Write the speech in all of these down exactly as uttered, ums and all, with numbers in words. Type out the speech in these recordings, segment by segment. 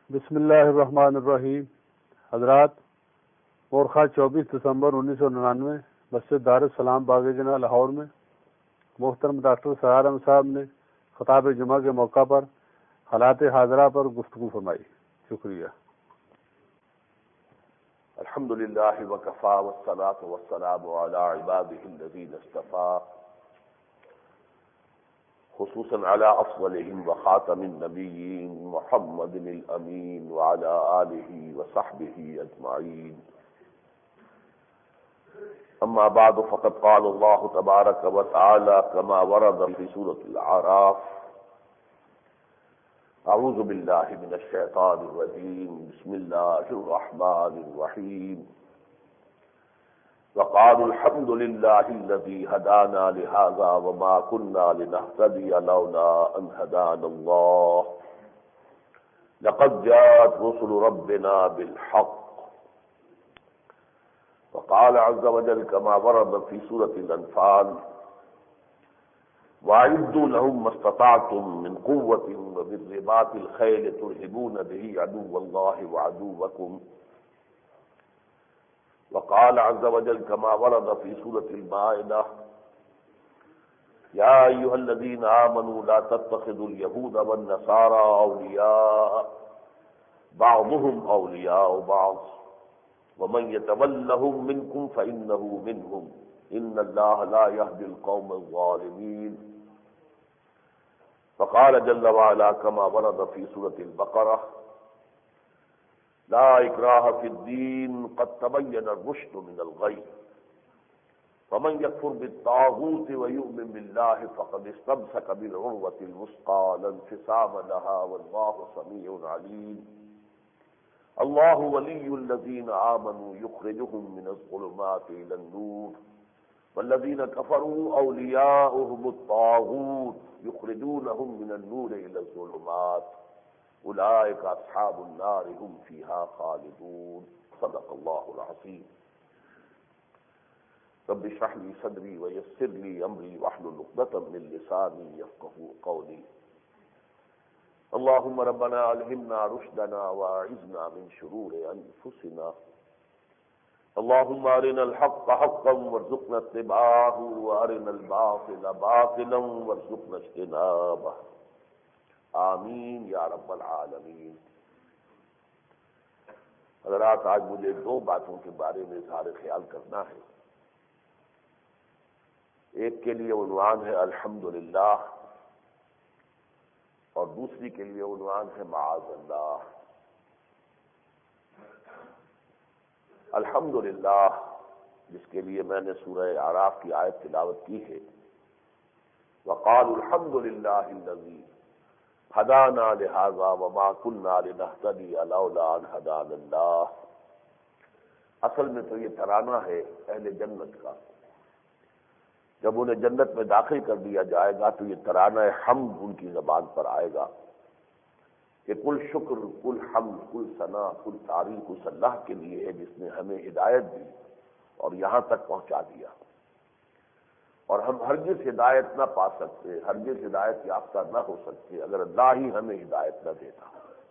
بسم اللہ الرحمن الرحیم۔ حضرات، مورخہ چوبیس دسمبر انیس سو ننانوے مسجد دار السلام باغ جناح لاہور میں محترم ڈاکٹر سرار احمد صاحب نے خطاب جمعہ کے موقع پر حالات حاضرہ پر گفتگو فرمائی۔ شکریہ۔ الحمد للہ وکفا والصلاة والسلام علی عباده الذین اصطفى، خصوصا على افضلهم وخاتم النبیین محمد الامین وعلى آلہ وصحبہ اجمعین۔ اما بعد فقد قال اللہ تبارک وتعالی كما ورد في سورة الاعراف: اعوذ باللہ من الشیطان الرجیم، بسم اللہ الرحمن الرحیم۔ وقالوا الحمد لله الذي هدانا لهذا وما كنا لنهتدي لولا أن هدانا الله لقد جاءت رسل ربنا بالحق۔ وقال عز وجل كما ورد في سورة الأنفال: وأعدوا لهم ما استطعتم من قوة ومن رباط الخيل ترهبون به عدو الله وعدوكم۔ وقال عز وجل كما ورد في سورة المائدة: يا أيها الذين آمنوا لا تتخذوا اليهود والنصارى أولياء بعضهم أولياء بعض ومن يتولهم منكم فإنه منهم إن الله لا يهدي القوم الظالمين۔ فقال جل وعلا كما ورد في سورة البقرة: لا اکراہ فی الدین قد تبین الرشد من الغی فمن یکفر بالطاغوت ویؤمن باللہ فقد استمسک بالعروۃ الوثقی لا انفصام لها واللہ سمیع علیم۔ اللہ ولی الذین آمنوا یخرجهم من الظلمات إلى النور والذین کفروا اولیاؤهم الطاغوت یخرجونهم من النور إلى الظلمات اولئک اصحاب النار هم فیہا خالدون۔ صدق اللہ العظیم۔ رب اشرح لی صدری ویسر لی امری واحلل عقدۃ من لسانی یفقهوا قولی۔ اللهم ربنا الہمنا رشدنا واعذنا من شرور انفسنا۔ اللهم ارنا الحق حقا وارزقنا اتباعه وارنا الباطل باطلا وارزقنا اجتنابه، آمین یا رب العالمین۔ حضرات، آج مجھے دو باتوں کے بارے میں اظہار خیال کرنا ہے۔ ایک کے لیے عنوان ہے الحمدللہ، اور دوسری کے لیے عنوان ہے معاذ اللہ۔ الحمدللہ، جس کے لیے میں نے سورہ اعراف کی آیت تلاوت کی ہے: وقالوا الحمد للہ الذی ہدانا لہذا وما كنا لنہتدی لولا ان ہدانا اللہ۔ اصل میں تو یہ ترانہ ہے اہل جنت کا۔ جب انہیں جنت میں داخل کر دیا جائے گا تو یہ ترانہ حمد ان کی زبان پر آئے گا کہ کل شکر، کل حمد، کل ثنا، کل تعریف اس اللہ کے لیے ہے جس نے ہمیں ہدایت دی اور یہاں تک پہنچا دیا، اور ہم ہرگز ہدایت نہ پا سکتے، ہرگز ہدایت یافتہ نہ ہو سکتے اگر اللہ ہی ہمیں ہدایت نہ دیتا۔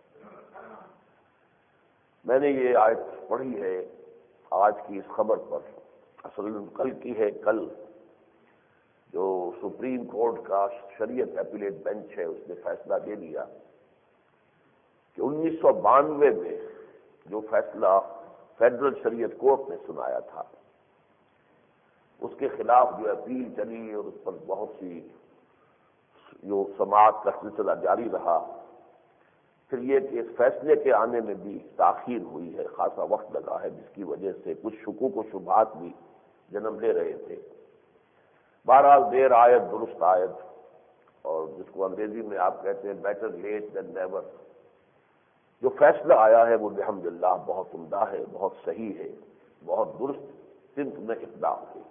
میں نے یہ آیت پڑھی ہے آج کی اس خبر پر، اصل کل کی ہے۔ کل جو سپریم کورٹ کا شریعت اپیلیٹ بینچ ہے، اس نے فیصلہ دے دیا کہ انیس سو بانوے میں جو فیصلہ فیڈرل شریعت کورٹ نے سنایا تھا، اس کے خلاف جو اپیل چلی اور اس پر بہت سی جو سماعت کا سلسلہ جاری رہا، پھر یہ کہ اس فیصلے کے آنے میں بھی تاخیر ہوئی ہے، خاصا وقت لگا ہے، جس کی وجہ سے کچھ شکوک و شبہات بھی جنم لے رہے تھے۔ بہرحال دیر آیت درست آیت، اور جس کو انگریزی میں آپ کہتے ہیں بیٹر لیٹ دین نیور۔ جو فیصلہ آیا ہے وہ الحمدللہ بہت عمدہ ہے، بہت صحیح ہے، بہت درست سمت میں اقدام ہے۔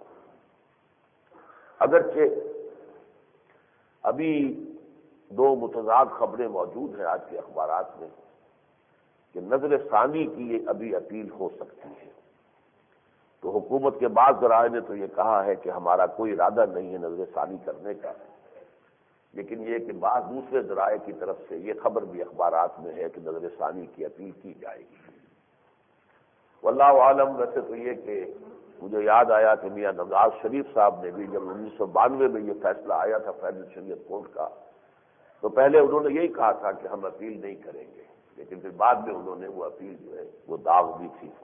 اگرچہ ابھی دو متضاد خبریں موجود ہیں آج کے اخبارات میں کہ نظر ثانی کی یہ ابھی اپیل ہو سکتی ہے، تو حکومت کے بعض ذرائع نے تو یہ کہا ہے کہ ہمارا کوئی ارادہ نہیں ہے نظر ثانی کرنے کا، لیکن یہ کہ بعض دوسرے ذرائع کی طرف سے یہ خبر بھی اخبارات میں ہے کہ نظر ثانی کی اپیل کی جائے گی۔ واللہ عالم۔ ویسے تو یہ کہ مجھے یاد آیا کہ میاں نواز شریف صاحب نے بھی جب انیس سو بانوے میں یہ فیصلہ آیا تھا فیڈرل شریعت کورٹ کا، تو پہلے انہوں نے یہی کہا تھا کہ ہم اپیل نہیں کریں گے، لیکن پھر بعد میں انہوں نے وہ اپیل جو ہے وہ داغ دی تھی۔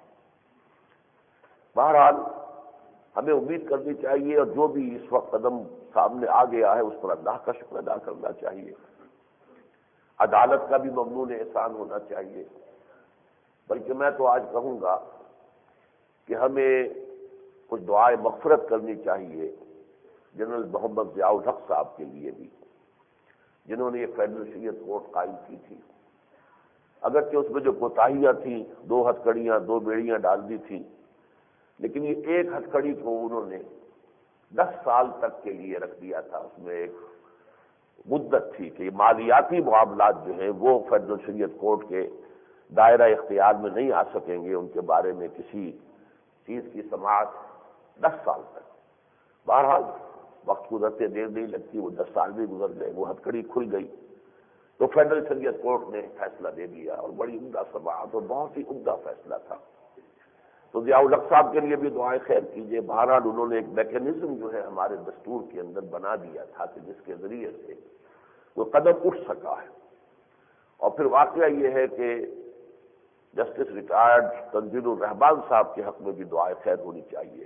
بہرحال ہمیں امید کرنی چاہیے، اور جو بھی اس وقت قدم سامنے آ گیا ہے اس پر اللہ کا شکر ادا کرنا چاہیے، عدالت کا بھی ممنون احسان ہونا چاہیے۔ بلکہ میں تو آج کہوں گا کہ ہمیں کچھ دعائے مغفرت کرنی چاہیے جنرل محمد ضیاء الحق صاحب کے لیے بھی، جنہوں نے یہ فیڈرل شریعت کورٹ قائم کی تھی۔ اگرچہ اس میں جو کوتاہیاں تھیں، دو ہتھکڑیاں دو بیڑیاں ڈال دی تھیں، لیکن یہ ایک ہتھکڑی کو انہوں نے دس سال تک کے لیے رکھ دیا تھا۔ اس میں ایک مدت تھی کہ مالیاتی معاملات جو ہیں وہ فیڈرل شریعت کورٹ کے دائرہ اختیار میں نہیں آ سکیں گے، ان کے بارے میں کسی چیز کی سماعت دس سال تک۔ بہرحال وقت گزرتے دیر نہیں لگتی، وہ دس سال بھی گزر گئے، وہ ہتھکڑی کھل گئی، تو فیڈرل شریعت کورٹ نے فیصلہ دے دیا، اور بڑی عمدہ سماعت اور بہت ہی عمدہ فیصلہ تھا۔ تو ضیاء الحق صاحب کے لیے بھی دعائیں خیر کیجیے۔ بہرحال انہوں نے ایک میکینزم جو ہے ہمارے دستور کے اندر بنا دیا تھا کہ جس کے ذریعے سے وہ قدم اٹھ سکا ہے۔ اور پھر واقعہ یہ ہے کہ جسٹس ریٹائرڈ تنزیل الرحمان صاحب کے حق میں بھی دعائیں خیر ہونی چاہیے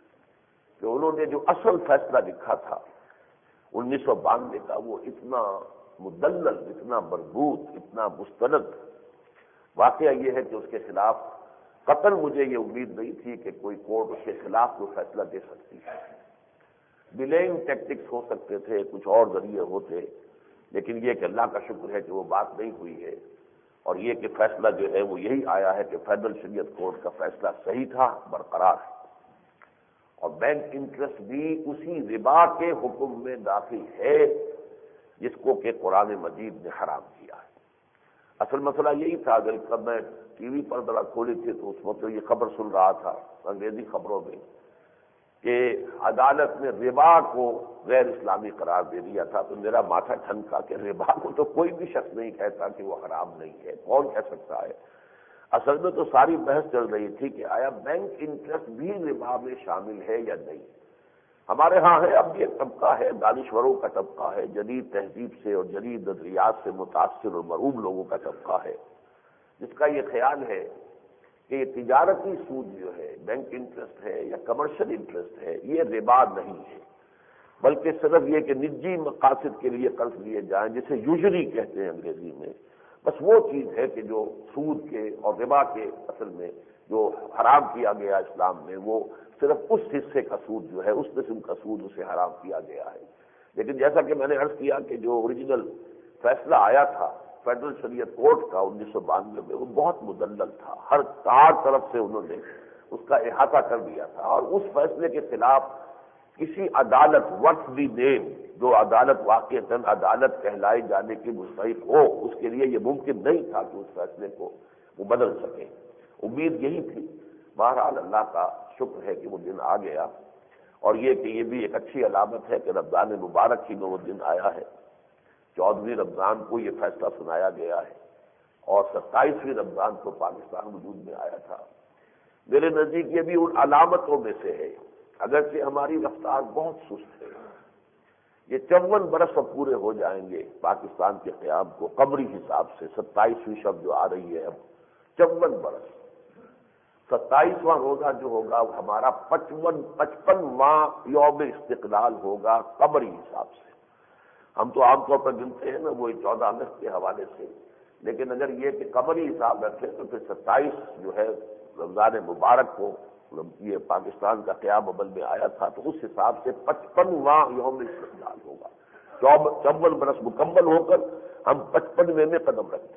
کہ انہوں نے جو اصل فیصلہ لکھا تھا انیس سو بانوے کا، وہ اتنا مدلل، اتنا مربوط، اتنا مستند۔ واقعہ یہ ہے کہ اس کے خلاف قطعاً مجھے یہ امید نہیں تھی کہ کوئی کورٹ اس کے خلاف کوئی فیصلہ دے سکتی ہے۔ ڈیلیئنگ ٹیکٹکس ہو سکتے تھے، کچھ اور ذریعے ہوتے، لیکن یہ کہ اللہ کا شکر ہے کہ وہ بات نہیں ہوئی ہے، اور یہ کہ فیصلہ جو ہے وہ یہی آیا ہے کہ فیڈرل شریعت کورٹ کا فیصلہ صحیح تھا، برقرار ہے، اور بینک انٹرسٹ بھی اسی ربا کے حکم میں داخل ہے جس کو کہ قرآن مجید نے حرام کیا ہے۔ اصل مسئلہ یہی تھا۔ اگر کب میں ٹی وی پر ذرا کھولی تھی تو اس وقت یہ خبر سن رہا تھا انگریزی خبروں میں کہ عدالت نے ربا کو غیر اسلامی قرار دے دیا تھا، تو میرا ماتھا ٹھنکا کہ ربا کو تو کوئی بھی شخص نہیں کہتا کہ وہ حرام نہیں ہے، کون کہہ سکتا ہے؟ اصل میں تو ساری بحث چل رہی تھی کہ آیا بینک انٹرسٹ بھی ربا میں شامل ہے یا نہیں۔ ہمارے ہاں ہے، اب یہ طبقہ ہے، دانشوروں کا طبقہ ہے، جدید تہذیب سے اور جدید نظریات سے متاثر اور مرعوب لوگوں کا طبقہ ہے، جس کا یہ خیال ہے کہ یہ تجارتی سود جو ہے، بینک انٹرسٹ ہے یا کمرشل انٹرسٹ ہے، یہ ربا نہیں ہے، بلکہ صرف یہ کہ نجی مقاصد کے لیے قرض لیے جائیں، جسے یوزری کہتے ہیں انگریزی میں، بس وہ چیز ہے کہ جو سود کے اور ربا کے اصل میں جو حرام کیا گیا اسلام میں، وہ صرف اس حصے کا سود جو ہے، اس قسم کا سود اسے حرام کیا گیا ہے۔ لیکن جیسا کہ میں نے عرض کیا کہ جو اوریجنل فیصلہ آیا تھا فیڈرل شریعت کورٹ کا انیس سو بانوے میں، وہ بہت مدلل تھا، ہر چار طرف سے انہوں نے اس کا احاطہ کر دیا تھا، اور اس فیصلے کے خلاف کسی عدالت ورتھ دی نیم، جو عدالت واقعتاً عدالت کہلائی جانے کی مستحق ہو، اس کے لیے یہ ممکن نہیں تھا کہ اس فیصلے کو وہ بدل سکے۔ امید یہی تھی۔ بہرحال اللہ کا شکر ہے کہ وہ دن آ گیا، اور یہ کہ یہ بھی ایک اچھی علامت ہے کہ رمضان مبارک ہی میں وہ دن آیا ہے۔ چودہویں رمضان کو یہ فیصلہ سنایا گیا ہے، اور ستائیسویں رمضان کو پاکستان وجود میں آیا تھا۔ میرے نزدیک یہ بھی ان علامتوں میں سے ہے، اگرچہ ہماری رفتار بہت سست ہے۔ یہ چون برس اب پورے ہو جائیں گے پاکستان کے قیام کو قمری حساب سے، ستائیسویں شب جو آ رہی ہے اب، چون برس، ستائیسواں روزہ جو ہوگا ہمارا پچپن پچپن ماہ یوم استقلال ہوگا قمری حساب سے۔ ہم تو عام طور پر گنتے ہیں نا وہ چودہ اگست کے حوالے سے، لیکن اگر یہ کہ قمری حساب رکھیں تو پھر ستائیس جو ہے رمضان مبارک کو یہ پاکستان کا قیام عمل میں آیا تھا، تو اس حساب سے پچپن ماہ یوم استقلال ہوگا، چون برس مکمل ہو کر ہم پچپنوے میں قدم رکھتے ہیں۔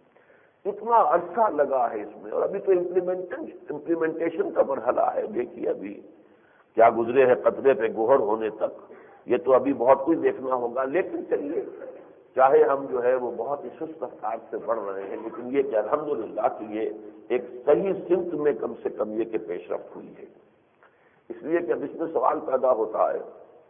اتنا عرصہ لگا ہے اس میں، اور ابھی تو امپلیمنٹیشن کا مرحلہ ہے۔ دیکھیے ابھی کیا گزرے ہیں قطرے پہ گوہر ہونے تک، یہ تو ابھی بہت کچھ دیکھنا ہوگا۔ لیکن چلیے، چاہے ہم جو ہے وہ بہت ہی سست رفتار سے بڑھ رہے ہیں، لیکن یہ کہ الحمدللہ کہ یہ ایک صحیح سمت میں کم سے کم یہ کہ پیش رفت ہوئی ہے۔ اس لیے کہ اب اس میں سوال پیدا ہوتا ہے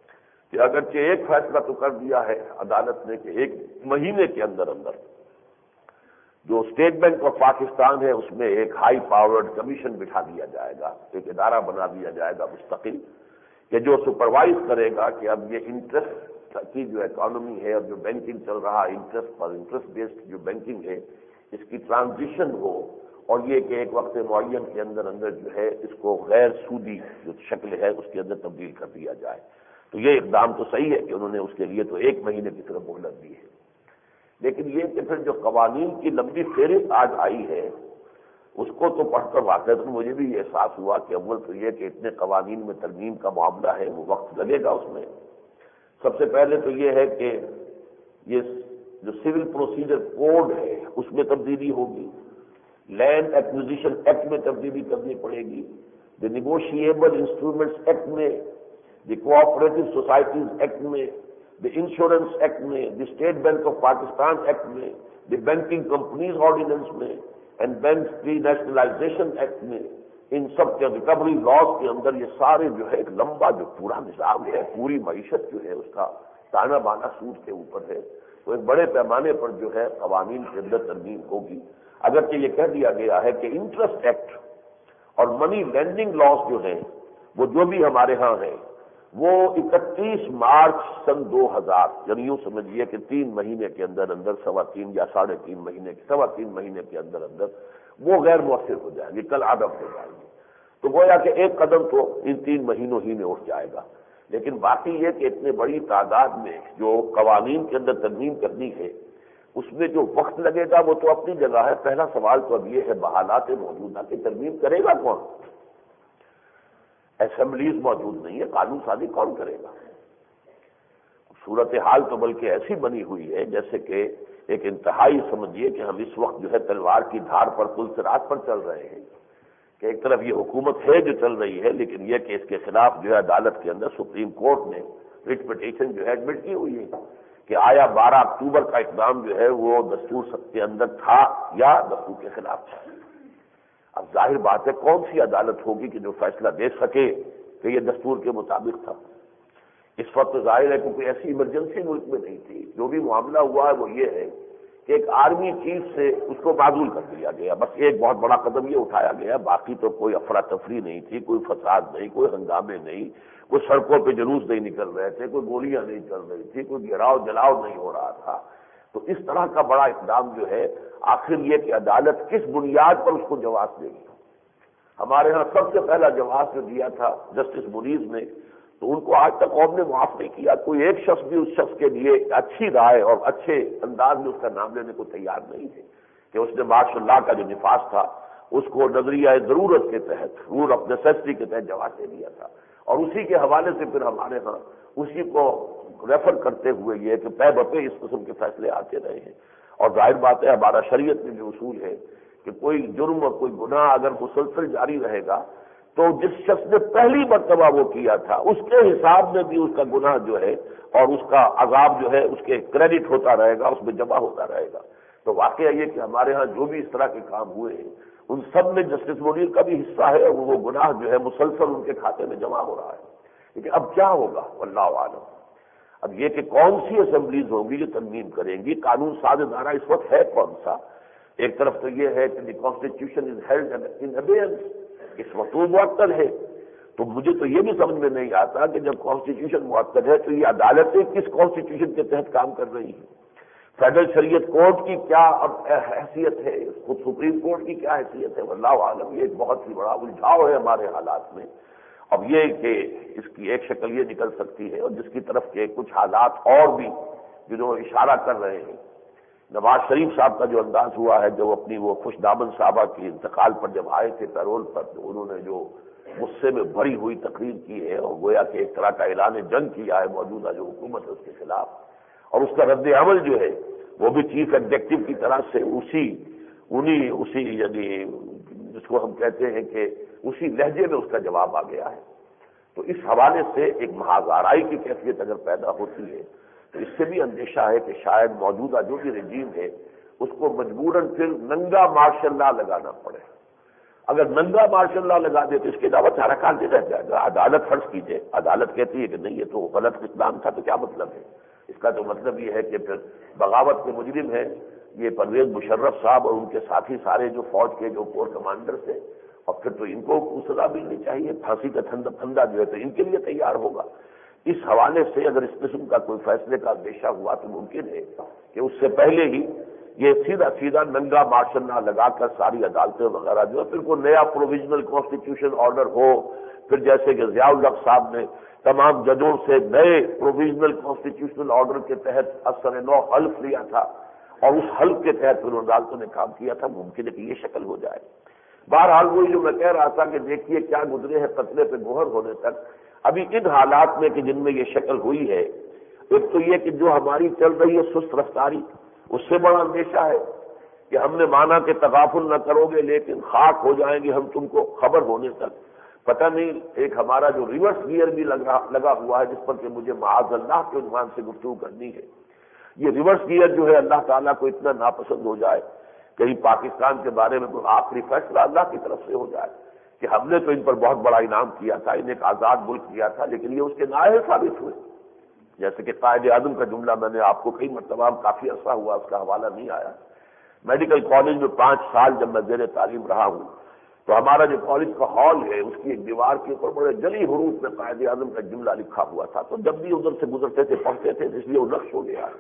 کہ اگرچہ ایک فیصلہ تو کر دیا ہے عدالت نے کہ ایک مہینے کے اندر اندر جو اسٹیٹ بینک آف پاکستان ہے اس میں ایک ہائی پاورڈ کمیشن بٹھا دیا جائے گا، ایک ادارہ بنا دیا جائے گا مستقل، کہ جو سپروائز کرے گا کہ اب یہ انٹرسٹ کی جو اکانومی ہے اور جو بینکنگ چل رہا ہے انٹرسٹ پر انٹرسٹ بیسڈ جو بینکنگ ہے اس کی ٹرانزیشن ہو، اور یہ کہ ایک وقت معین کے اندر اندر جو ہے اس کو غیر سودی جو شکل ہے اس کے اندر تبدیل کر دیا جائے۔ تو یہ اقدام تو صحیح ہے کہ انہوں نے اس کے لیے تو ایک مہینے کی طرف مہلت دی ہے، لیکن یہ کہ پھر جو قوانین کی لمبی فہرست آج آئی ہے اس کو تو پڑھ کر واقعات مجھے بھی یہ احساس ہوا کہ اول تو یہ کہ اتنے قوانین میں ترمیم کا معاملہ ہے، وہ وقت لگے گا اس میں۔ سب سے پہلے تو یہ ہے کہ یہ جو سول پروسیجر کوڈ ہے اس میں تبدیلی ہوگی، لینڈ ایکوزیشن ایکٹ میں تبدیلی کرنی پڑے گی، دی نیگوشیبل انسٹرومنٹس ایکٹ میں، دی کوآپریٹو سوسائٹیز ایکٹ میں، دی انشورنس ایکٹ میں، the state bank of Pakistan act میں، دی بینکنگ کمپنیز آرڈیننس میں and bank renationalisation act میں، ان سب کے ریکوری لاز کے اندر یہ سارے جو ہے ایک لمبا جو پورا نظام ہے، پوری معیشت جو ہے اس کا تانا بانا سود کے اوپر ہے، تو ایک بڑے پیمانے پر جو ہے قوانین کے اندر ترمیم ہوگی۔ اگرچہ یہ کہہ دیا گیا ہے کہ انٹرسٹ ایکٹ اور منی لینڈنگ لاز جو ہیں وہ جو بھی ہمارے ہاں ہیں وہ اکتیس مارچ سن دو ہزار یعنی یوں سمجھیے کہ تین مہینے کے اندر اندر سوا تین یا ساڑھے تین مہینے سوا تین مہینے کے اندر اندر وہ غیر مؤثر ہو جائیں گے، کل عدم ہو جائیں گے۔ تو گویا کہ ایک قدم تو ان تین مہینوں ہی میں اٹھ جائے گا، لیکن باقی یہ کہ اتنے بڑی تعداد میں جو قوانین کے اندر ترمیم کرنی ہے اس میں جو وقت لگے گا وہ تو اپنی جگہ ہے۔ پہلا سوال تو اب یہ ہے بحالات موجودہ کی ترمیم کرے گا کون؟ اسمبلیز موجود نہیں ہے، قانون سازی کون کرے گا؟ صورتحال تو بلکہ ایسی بنی ہوئی ہے جیسے کہ ایک انتہائی سمجھیے کہ ہم اس وقت جو ہے تلوار کی دھار پر پل صراط پر چل رہے ہیں کہ ایک طرف یہ حکومت ہے جو چل رہی ہے، لیکن یہ کہ اس کے خلاف جو ہے عدالت کے اندر سپریم کورٹ نے ریٹ پٹیشن جو ہے ایڈمٹ کی ہوئی ہے کہ آیا بارہ اکتوبر کا اقدام جو ہے وہ دستور کے اندر تھا یا دستور کے خلاف تھا۔ اب ظاہر بات ہے کون سی عدالت ہوگی کہ جو فیصلہ دے سکے کہ یہ دستور کے مطابق تھا؟ اس وقت ظاہر ہے کہ کوئی ایسی ایمرجنسی ملک میں نہیں تھی۔ جو بھی معاملہ ہوا ہے وہ یہ ہے کہ ایک آرمی چیف سے اس کو معزول کر دیا گیا، بس ایک بہت بڑا قدم یہ اٹھایا گیا، باقی تو کوئی افراتفری نہیں تھی، کوئی فساد نہیں، کوئی ہنگامے نہیں، کوئی سڑکوں پہ جلوس نہیں نکل رہے تھے، کوئی گولیاں نہیں چل رہی تھی، کوئی گراؤ جلاؤ نہیں ہو رہا تھا۔ تو اس طرح کا بڑا اقدام جو ہے آخر یہ کہ عدالت کس بنیاد پر اس کو جواز دے گی؟ ہمارے ہاں سب سے پہلا جواز جو دیا تھا جسٹس منیز نے، تو ان کو آج تک قوم نے معاف نہیں کیا۔ کوئی ایک شخص بھی اس شخص کے لیے اچھی رائے اور اچھے انداز میں اس کا نام لینے کو تیار نہیں تھے کہ اس نے مارشل لا کا جو نفاذ تھا اس کو نظریہ ضرورت کے تحت، رول آف نیسیسٹی کے تحت جواز دے دیا تھا، اور اسی کے حوالے سے پھر ہمارے ہاں اسی کو ریفر کرتے ہوئے یہ کہ پے بپے اس قسم کے فیصلے آتے رہے ہیں۔ اور ظاہر بات ہے ہمارا شریعت میں بھی اصول ہے کہ کوئی جرم اور کوئی گناہ اگر مسلسل جاری رہے گا تو جس شخص نے پہلی مرتبہ وہ کیا تھا اس کے حساب میں بھی اس کا گناہ جو ہے اور اس کا عذاب جو ہے اس کے کریڈٹ ہوتا رہے گا، اس میں جمع ہوتا رہے گا۔ تو واقعہ یہ کہ ہمارے ہاں جو بھی اس طرح کے کام ہوئے ہیں ان سب میں جسٹس منیر کا بھی حصہ ہے، اور وہ گناہ جو ہے مسلسل ان کے کھاتے میں جمع ہو رہا ہے۔ لیکن اب کیا ہوگا واللہ عالم۔ اب یہ کہ کون سی اسمبلیز ہوں گی جو ترمیم کریں گی، قانون ساز ادارہ اس وقت ہے کون سا؟ ایک طرف تو یہ ہے کہ the constitution is held in ابیئنس، اس وقت وہ معطل ہے۔ تو مجھے تو یہ بھی سمجھ میں نہیں آتا کہ جب کانسٹیٹیوشن معطل ہے تو یہ عدالتیں کس کانسٹیٹیوشن کے تحت کام کر رہی ہیں؟ فیڈرل شریعت کورٹ کی کیا اب حیثیت ہے، خود سپریم کورٹ کی کیا حیثیت ہے؟ واللہ عالم۔ یہ ایک بہت ہی بڑا الجھاؤ ہے ہمارے حالات میں۔ اب یہ کہ اس کی ایک شکل یہ نکل سکتی ہے اور جس کی طرف کے کچھ حالات اور بھی جو اشارہ کر رہے ہیں، نواز شریف صاحب کا جو انداز ہوا ہے جو اپنی وہ خوش دامن صاحبہ کی انتقال پر جب آئے تھے پیرول پر، تو انہوں نے جو غصے میں بھری ہوئی تقریر کی ہے اور گویا کہ ایک طرح کا اعلان جنگ کیا ہے موجودہ جو حکومت ہے اس کے خلاف، اور اس کا رد عمل جو ہے وہ بھی چیف ایگزیکٹو کی طرح سے اسی انہی اسی یعنی جس کو ہم کہتے ہیں کہ اسی لہجے میں اس کا جواب آ گیا ہے۔ تو اس حوالے سے ایک محاذ آرائی کی کیفیت اگر پیدا ہوتی ہے تو اس سے بھی اندیشہ ہے کہ شاید موجودہ جو بھی رجیم ہے اس کو مجبوراً پھر ننگا مارشل لا لگانا پڑے۔ اگر ننگا ماشاء اللہ لگا دے تو اس کے علاوہ سارا کام نہیں رہ جائے گا. عدالت فرض کیجیے، عدالت کہتی ہے کہ نہیں یہ تو غلط اقدام تھا، تو کیا مطلب ہے اس کا؟ تو مطلب یہ ہے کہ پھر بغاوت کے مجرم ہیں یہ پرویز مشرف صاحب اور ان کے ساتھی سارے جو فوج کے جو کور کمانڈر تھے، اور پھر تو ان کو سزا ملنی چاہیے، پھانسی کا پھندا پھندا جو ہے تو ان کے لیے تیار ہوگا. اس حوالے سے اگر اس قسم کا کوئی فیصلے کا اندیشہ ہوا تو ممکن ہے کہ اس سے پہلے ہی یہ سیدھا سیدھا ننگا مارشل نہ لگا کر ساری عدالتیں وغیرہ جو ہے پھر کوئی نیا پروویژنل کانسٹیٹیوشن آرڈر ہو، پھر جیسے کہ ضیاء الحق صاحب نے تمام ججوں سے نئے پروویژنل کانسٹیٹیوشنل آرڈر کے تحت اثر نو حلف لیا تھا، اور اس حلف کے تحت پھر عدالتوں نے کام کیا تھا. ممکن ہے کہ یہ شکل ہو جائے. بہرحال وہی جو میں کہہ رہا تھا کہ دیکھیے کیا گزرے ہیں قتلے پہ گوہر ہونے تک. ابھی ان حالات میں کہ جن میں یہ شکل ہوئی ہے، ایک تو یہ کہ جو ہماری چل رہی ہے سست رفتاری، اس سے بڑا اندیشہ ہے کہ ہم نے مانا کہ تغافل نہ کرو گے لیکن خاک ہو جائیں گے ہم تم کو خبر ہونے تک. پتہ نہیں ایک ہمارا جو ریورس گیئر بھی لگا لگا ہوا ہے جس پر کہ مجھے معاذ اللہ کے عنوان سے گفتگو کرنی ہے. یہ ریورس گیئر جو ہے اللہ تعالیٰ کو اتنا ناپسند ہو جائے، کہیں پاکستان کے بارے میں کوئی آخری فیصلہ اللہ کی طرف سے ہو جائے کہ ہم نے تو ان پر بہت بڑا انعام کیا تھا، انہیں ایک آزاد ملک دیا تھا، لیکن یہ اس کے نااہل ثابت ہوئے. جیسے کہ قائد اعظم کا جملہ میں نے آپ کو کئی مرتبہ کافی عرصہ ہوا اس کا حوالہ نہیں آیا. میڈیکل کالج میں پانچ سال جب میں زیر تعلیم رہا ہوں تو ہمارا جو کالج کا ہال ہے اس کی ایک دیوار کے اوپر بڑے جلی حروف میں قائد اعظم کا جملہ لکھا ہوا تھا. تو جب بھی ادھر سے گزرتے تھے پڑھتے تھے، اس لیے وہ نقش ہو گیا.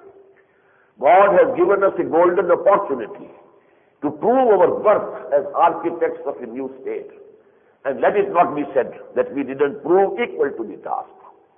God has given us a golden opportunity to prove our worth as architects of a new state. And let it not be said that we didn't prove equal to the task.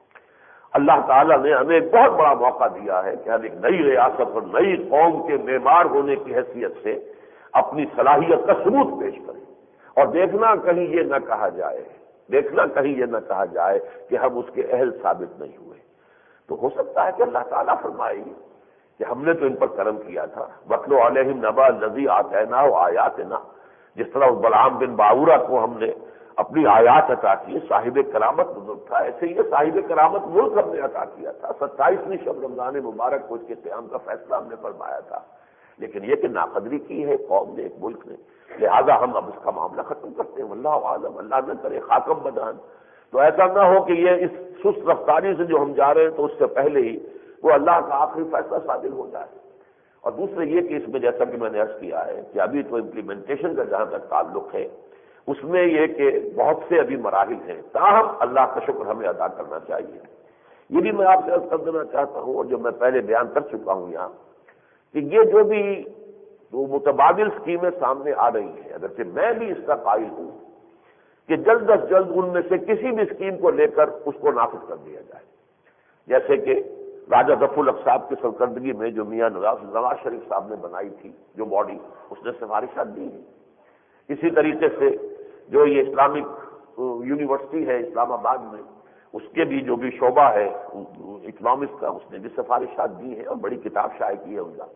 اللہ تعالیٰ نے ہمیں ایک بہت بڑا موقع دیا ہے کہ ہم ایک نئی ریاست اور نئی قوم کے معمار ہونے کی حیثیت سے اپنی صلاحیت کا ثبوت پیش کریں. اور دیکھنا کہیں یہ نہ کہا جائے دیکھنا کہیں یہ نہ کہا جائے کہ ہم اس کے اہل ثابت نہیں ہوئے. تو ہو سکتا ہے کہ اللہ تعالیٰ فرمائے کہ ہم نے تو ان پر کرم کیا تھا. وَاتْلُ عَلَيْهِمْ نَبَأَ الَّذِي آتَيْنَاهُ آيَاتِنَا، جس طرح بلعام بن باورہ کو ہم نے اپنی آیات عطا کی، صاحب کرامت بزرگ تھا، ایسے ہی صاحب کرامت ملک ہم نے عطا کیا تھا. ستائیسویں شب رمضان مبارک کو اس کے قیام کا فیصلہ ہم نے فرمایا تھا، لیکن یہ کہ ناقدری کی ہے قوم نے، ایک ملک نے، لہذا ہم اب اس کا معاملہ ختم کرتے ہیں. واللہ عالم، اللہ نہ کرے خاکم بدان. تو ایسا نہ ہو کہ یہ اس سست رفتاری سے جو ہم جا رہے ہیں تو اس سے پہلے ہی وہ اللہ کا آخری فیصلہ صادر ہو جائے. اور دوسرے یہ کہ اس میں جیسا کہ میں نے عرض کیا ہے کہ ابھی تو امپلیمنٹیشن کا جہاں تک تعلق ہے اس میں یہ کہ بہت سے ابھی مراحل ہیں، تاہم اللہ کا شکر ہمیں ادا کرنا چاہیے. یہ بھی میں آپ سے عرض کر دینا چاہتا ہوں اور جو میں پہلے بیان کر چکا ہوں یہاں کہ یہ جو بھی وہ متبادل اسکیمیں سامنے آ رہی ہیں، اگرچہ میں بھی اس کا قائل ہوں کہ جلد از جلد ان میں سے کسی بھی اسکیم کو لے کر اس کو نافذ کر دیا جائے. جیسے کہ راجہ ظفر الحق صاحب کی سرکردگی میں جو میاں نواز نواز شریف صاحب نے بنائی تھی جو باڈی، اس نے سفارشات دی ہیں. اسی طریقے سے جو یہ اسلامک یونیورسٹی ہے اسلام آباد میں، اس کے بھی جو بھی شعبہ ہے اکنامکس کا، اس نے بھی سفارشات دی ہیں اور بڑی کتاب شائع کی ہے ان کا.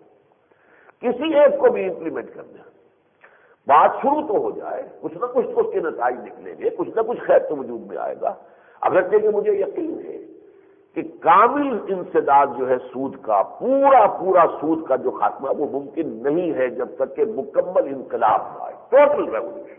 کسی ایک کو بھی امپلیمنٹ کرنا، بات شروع تو ہو جائے، کچھ نہ کچھ تو اس کے نتائج نکلیں گے، کچھ نہ کچھ خیر تو وجود میں آئے گا. اگرچہ کہ مجھے یقین ہے کہ کامل انسداد جو ہے سود کا، پورا پورا سود کا جو خاتمہ وہ ممکن نہیں ہے جب تک کہ مکمل انقلاب نہ آئے، ٹوٹل ریولیوشن.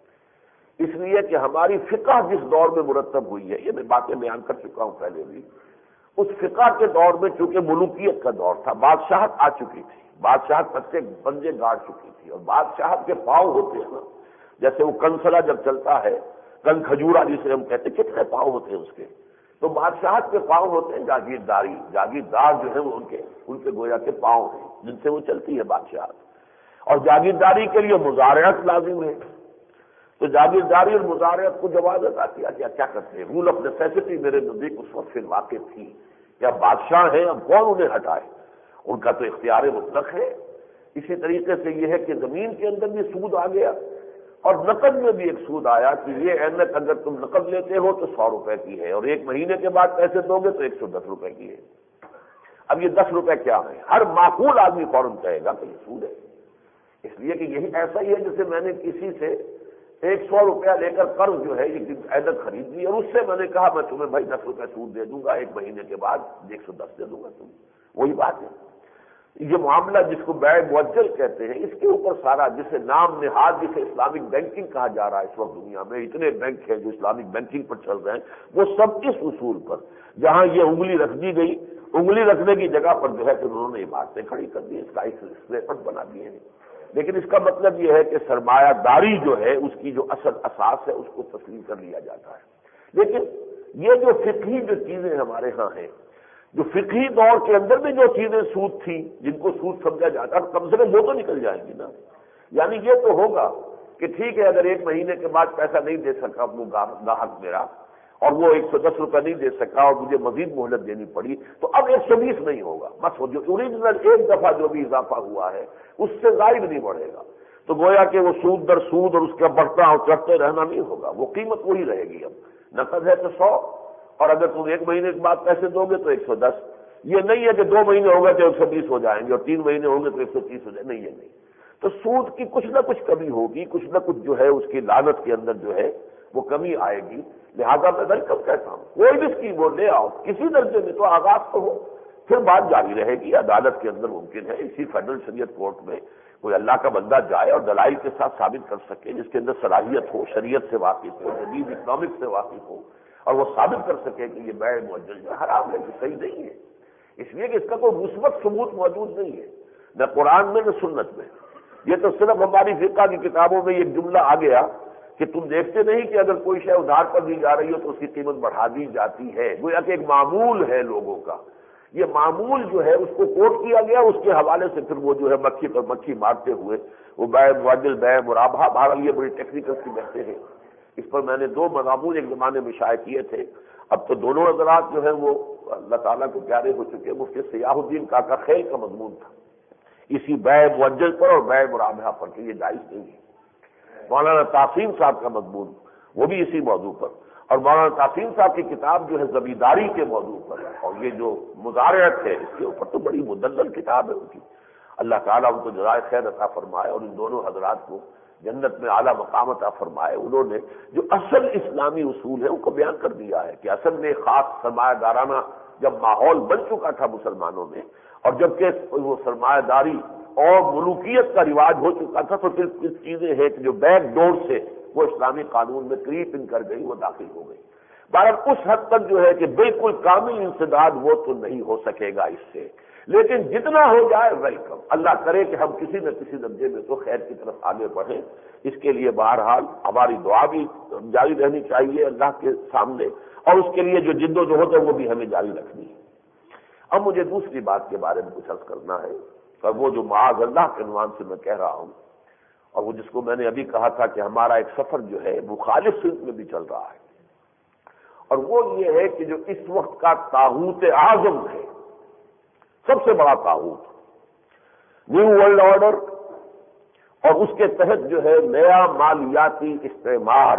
اس لیے کہ ہماری فقہ جس دور میں مرتب ہوئی ہے، یہ میں باتیں بیان کر چکا ہوں پہلے بھی، اس فقہ کے دور میں چونکہ ملوکیت کا دور تھا، بادشاہت آ چکی تھی، بادشاہت پتے بنجے گاڑ چکی تھی، اور بادشاہت کے پاؤں ہوتے ہیں نا، جیسے وہ کنسلا جب چلتا ہے، کن کھجورا جسے ہم کہتے ہیں، کتنے پاؤں ہوتے ہیں اس کے، تو بادشاہت کے پاؤں ہوتے ہیں جاگیرداری، جاگیردار جو ہے وہ ان کے ان کے گویا کے پاؤں ہیں جن سے وہ چلتی ہے بادشاہت. اور جاگیرداری کے لیے مزارعت لازم ہے، تو جاگیرداری اور مزارعت کو جواز ادا کیا کیا کیا کرتے ہیں، رول آف نیسیسٹی میرے نزدیک اس وقت پھر واقع تھی. کیا بادشاہ ہیں، اب کون انہیں ہٹائے، ان کا تو اختیار مطلق ہے. اسی طریقے سے یہ ہے کہ زمین کے اندر بھی سود آ گیا اور نقد میں بھی ایک سود آیا کہ یہ اہمیت اگر تم نقد لیتے ہو تو سو روپے کی ہے اور ایک مہینے کے بعد پیسے دو گے تو ایک سو دس روپے کی ہے. اب یہ دس روپے کیا ہے، ہر معقول آدمی فوراً کہے گا کہ یہ سود ہے. اس لیے کہ یہی ایسا ہی ہے جیسے میں نے کسی سے ایک سو روپیہ لے کر قرض جو ہے یہ عیدت خرید لی اور اس سے میں نے کہا میں تمہیں بھائی دس روپے سود دے دوں گا، ایک مہینے کے بعد ایک سو دس دے دوں گا. تم وہی بات ہے. یہ معاملہ جس کو بیع معجل کہتے ہیں، اس کے اوپر سارا جسے نام نہاد جسے اسلامک بینکنگ کہا جا رہا ہے اس وقت دنیا میں، اتنے بینک ہیں جو اسلامک بینکنگ پر چل رہے ہیں، وہ سب اس اصول پر، جہاں یہ انگلی رکھ دی گئی، انگلی رکھنے کی جگہ پر جو ہے کہ انہوں نے یہ باتیں کھڑی کر دی، اس کا اسکریپٹ بنا دیے ہیں۔ لیکن اس کا مطلب یہ ہے کہ سرمایہ داری جو ہے اس کی جو اصل اساس ہے اس کو تسلیم کر لیا جاتا ہے۔ لیکن یہ جو فقہی جو چیزیں ہمارے ہاں ہیں، جو فقہی دور کے اندر میں جو چیزیں سود تھی، جن کو سود سمجھا جاتا ہے، کم سے کم وہ تو نکل جائیں گی نا۔ یعنی یہ تو ہوگا کہ ٹھیک ہے اگر ایک مہینے کے بعد پیسہ نہیں دے سکا وہ گاہک میرا، اور وہ ایک سو دس روپے نہیں دے سکا اور مجھے مزید مہلت دینی پڑی، تو اب ایک سو بیس نہیں ہوگا، بس وہ جو اوریجنل ایک دفعہ جو بھی اضافہ ہوا ہے اس سے زائد نہیں بڑھے گا، تو گویا کہ وہ سود در سود اور اس کا بڑھتا اور چڑھتے رہنا نہیں ہوگا، وہ قیمت وہی رہے گی۔ اب نقد ہے تو سو، اور اگر تم ایک مہینے کے بعد پیسے دو گے تو ایک سو دس۔ یہ نہیں ہے کہ دو مہینے ہو گئے تو ایک سو بیس ہو جائیں گے اور تین مہینے ہوں گے تو ایک سو تیس ہو جائیں گے، نہیں ہے نہیں۔ تو سود کی کچھ نہ کچھ کمی ہوگی، کچھ نہ کچھ جو ہے اس کی لعنت کے اندر جو ہے وہ کمی آئے گی۔ لہذا میں ویلکم کہتا ہوں، کوئی بھی اسکیم وہ لے آؤ کسی درجے میں تو آغاز تو ہو، پھر بات جاری رہے گی۔ عدالت کے اندر ممکن ہے اسی فیڈرل شریعت کورٹ میں کوئی اللہ کا بندہ جائے اور دلائل کے ساتھ ثابت کر سکے، جس کے اندر صلاحیت ہو، شریعت سے واقف ہو، جدید اکنامکس سے واقف ہو، اور وہ ثابت کر سکے کہ یہ بیع معجل جو حرام ہے، کہ صحیح نہیں ہے، اس لیے کہ اس کا کوئی مثبت ثبوت موجود نہیں ہے، نہ قرآن میں نہ سنت میں۔ یہ تو صرف ہماری فقہ کی کتابوں میں ایک جملہ آ گیا کہ تم دیکھتے نہیں کہ اگر کوئی شے ادھار پر دی جا رہی ہو تو اس کی قیمت بڑھا دی جاتی ہے، گویا کہ ایک معمول ہے لوگوں کا۔ یہ معمول جو ہے اس کو کوٹ کیا گیا، اس کے حوالے سے پھر وہ جو ہے مکھی پر مکھی مارتے ہوئے وہ بیع معجل بیع مرابحہ، بہرحال یہ بڑی ٹیکنیکل سی باتیں ہیں۔ اس پر میں نے دو مضامین ایک زمانے میں شائع کیے تھے، اب تو دونوں حضرات جو ہیں وہ اللہ تعالیٰ کو پیارے ہو چکے۔ مفتی سیاح الدین کاکا خیل کا مضمون تھا اسی بیع معجل پر اور بیع مرابحہ پر کہ یہ جائز نہیں ہے۔ مولانا تاسیم صاحب کا مضمون وہ بھی اسی موضوع پر، اور مولانا تاسیم صاحب کی کتاب جو ہے زمینداری کے موضوع پر ہے، اور یہ جو مزارعت ہے اس کے اوپر تو بڑی مدلل کتاب ہے ان کی۔ اللہ تعالیٰ ان کو جزائے خیر عطا فرمائے اور ان دونوں حضرات کو جنت میں اعلیٰ مقام عطا فرمائے۔ انہوں نے جو اصل اسلامی اصول ہے ان کو بیان کر دیا ہے کہ اصل میں خاص سرمایہ دارانہ جب ماحول بن چکا تھا مسلمانوں میں، اور جبکہ وہ سرمایہ داری اور ملوکیت کا رواج ہو چکا تھا، تو پھر کچھ چیزیں ہیں کہ جو بیک ڈور سے وہ اسلامی قانون میں کریپ ان کر گئی، وہ داخل ہو گئی۔ بہرحال اس حد تک جو ہے کہ بالکل کامل انسداد وہ تو نہیں ہو سکے گا اس سے، لیکن جتنا ہو جائے ویلکم۔ اللہ کرے کہ ہم کسی نہ کسی درجے میں تو خیر کی طرف آگے بڑھیں، اس کے لیے بہرحال ہماری دعا بھی جاری رہنی چاہیے اللہ کے سامنے، اور اس کے لیے جو جد و جہد ہے وہ بھی ہمیں جاری رکھنی ہے۔ اب مجھے دوسری بات کے بارے میں کچھ عرض کرنا ہے، اور وہ جو معاذ اللہ کے عنوان سے میں کہہ رہا ہوں، اور وہ جس کو میں نے ابھی کہا تھا کہ ہمارا ایک سفر جو ہے مخالف سمت میں بھی چل رہا ہے، اور وہ یہ ہے کہ جو اس وقت کا طاغوت اعظم ہے، سب سے بڑا طاغوت نیو ورلڈ آرڈر، اور اس کے تحت جو ہے نیا مالیاتی استعمار،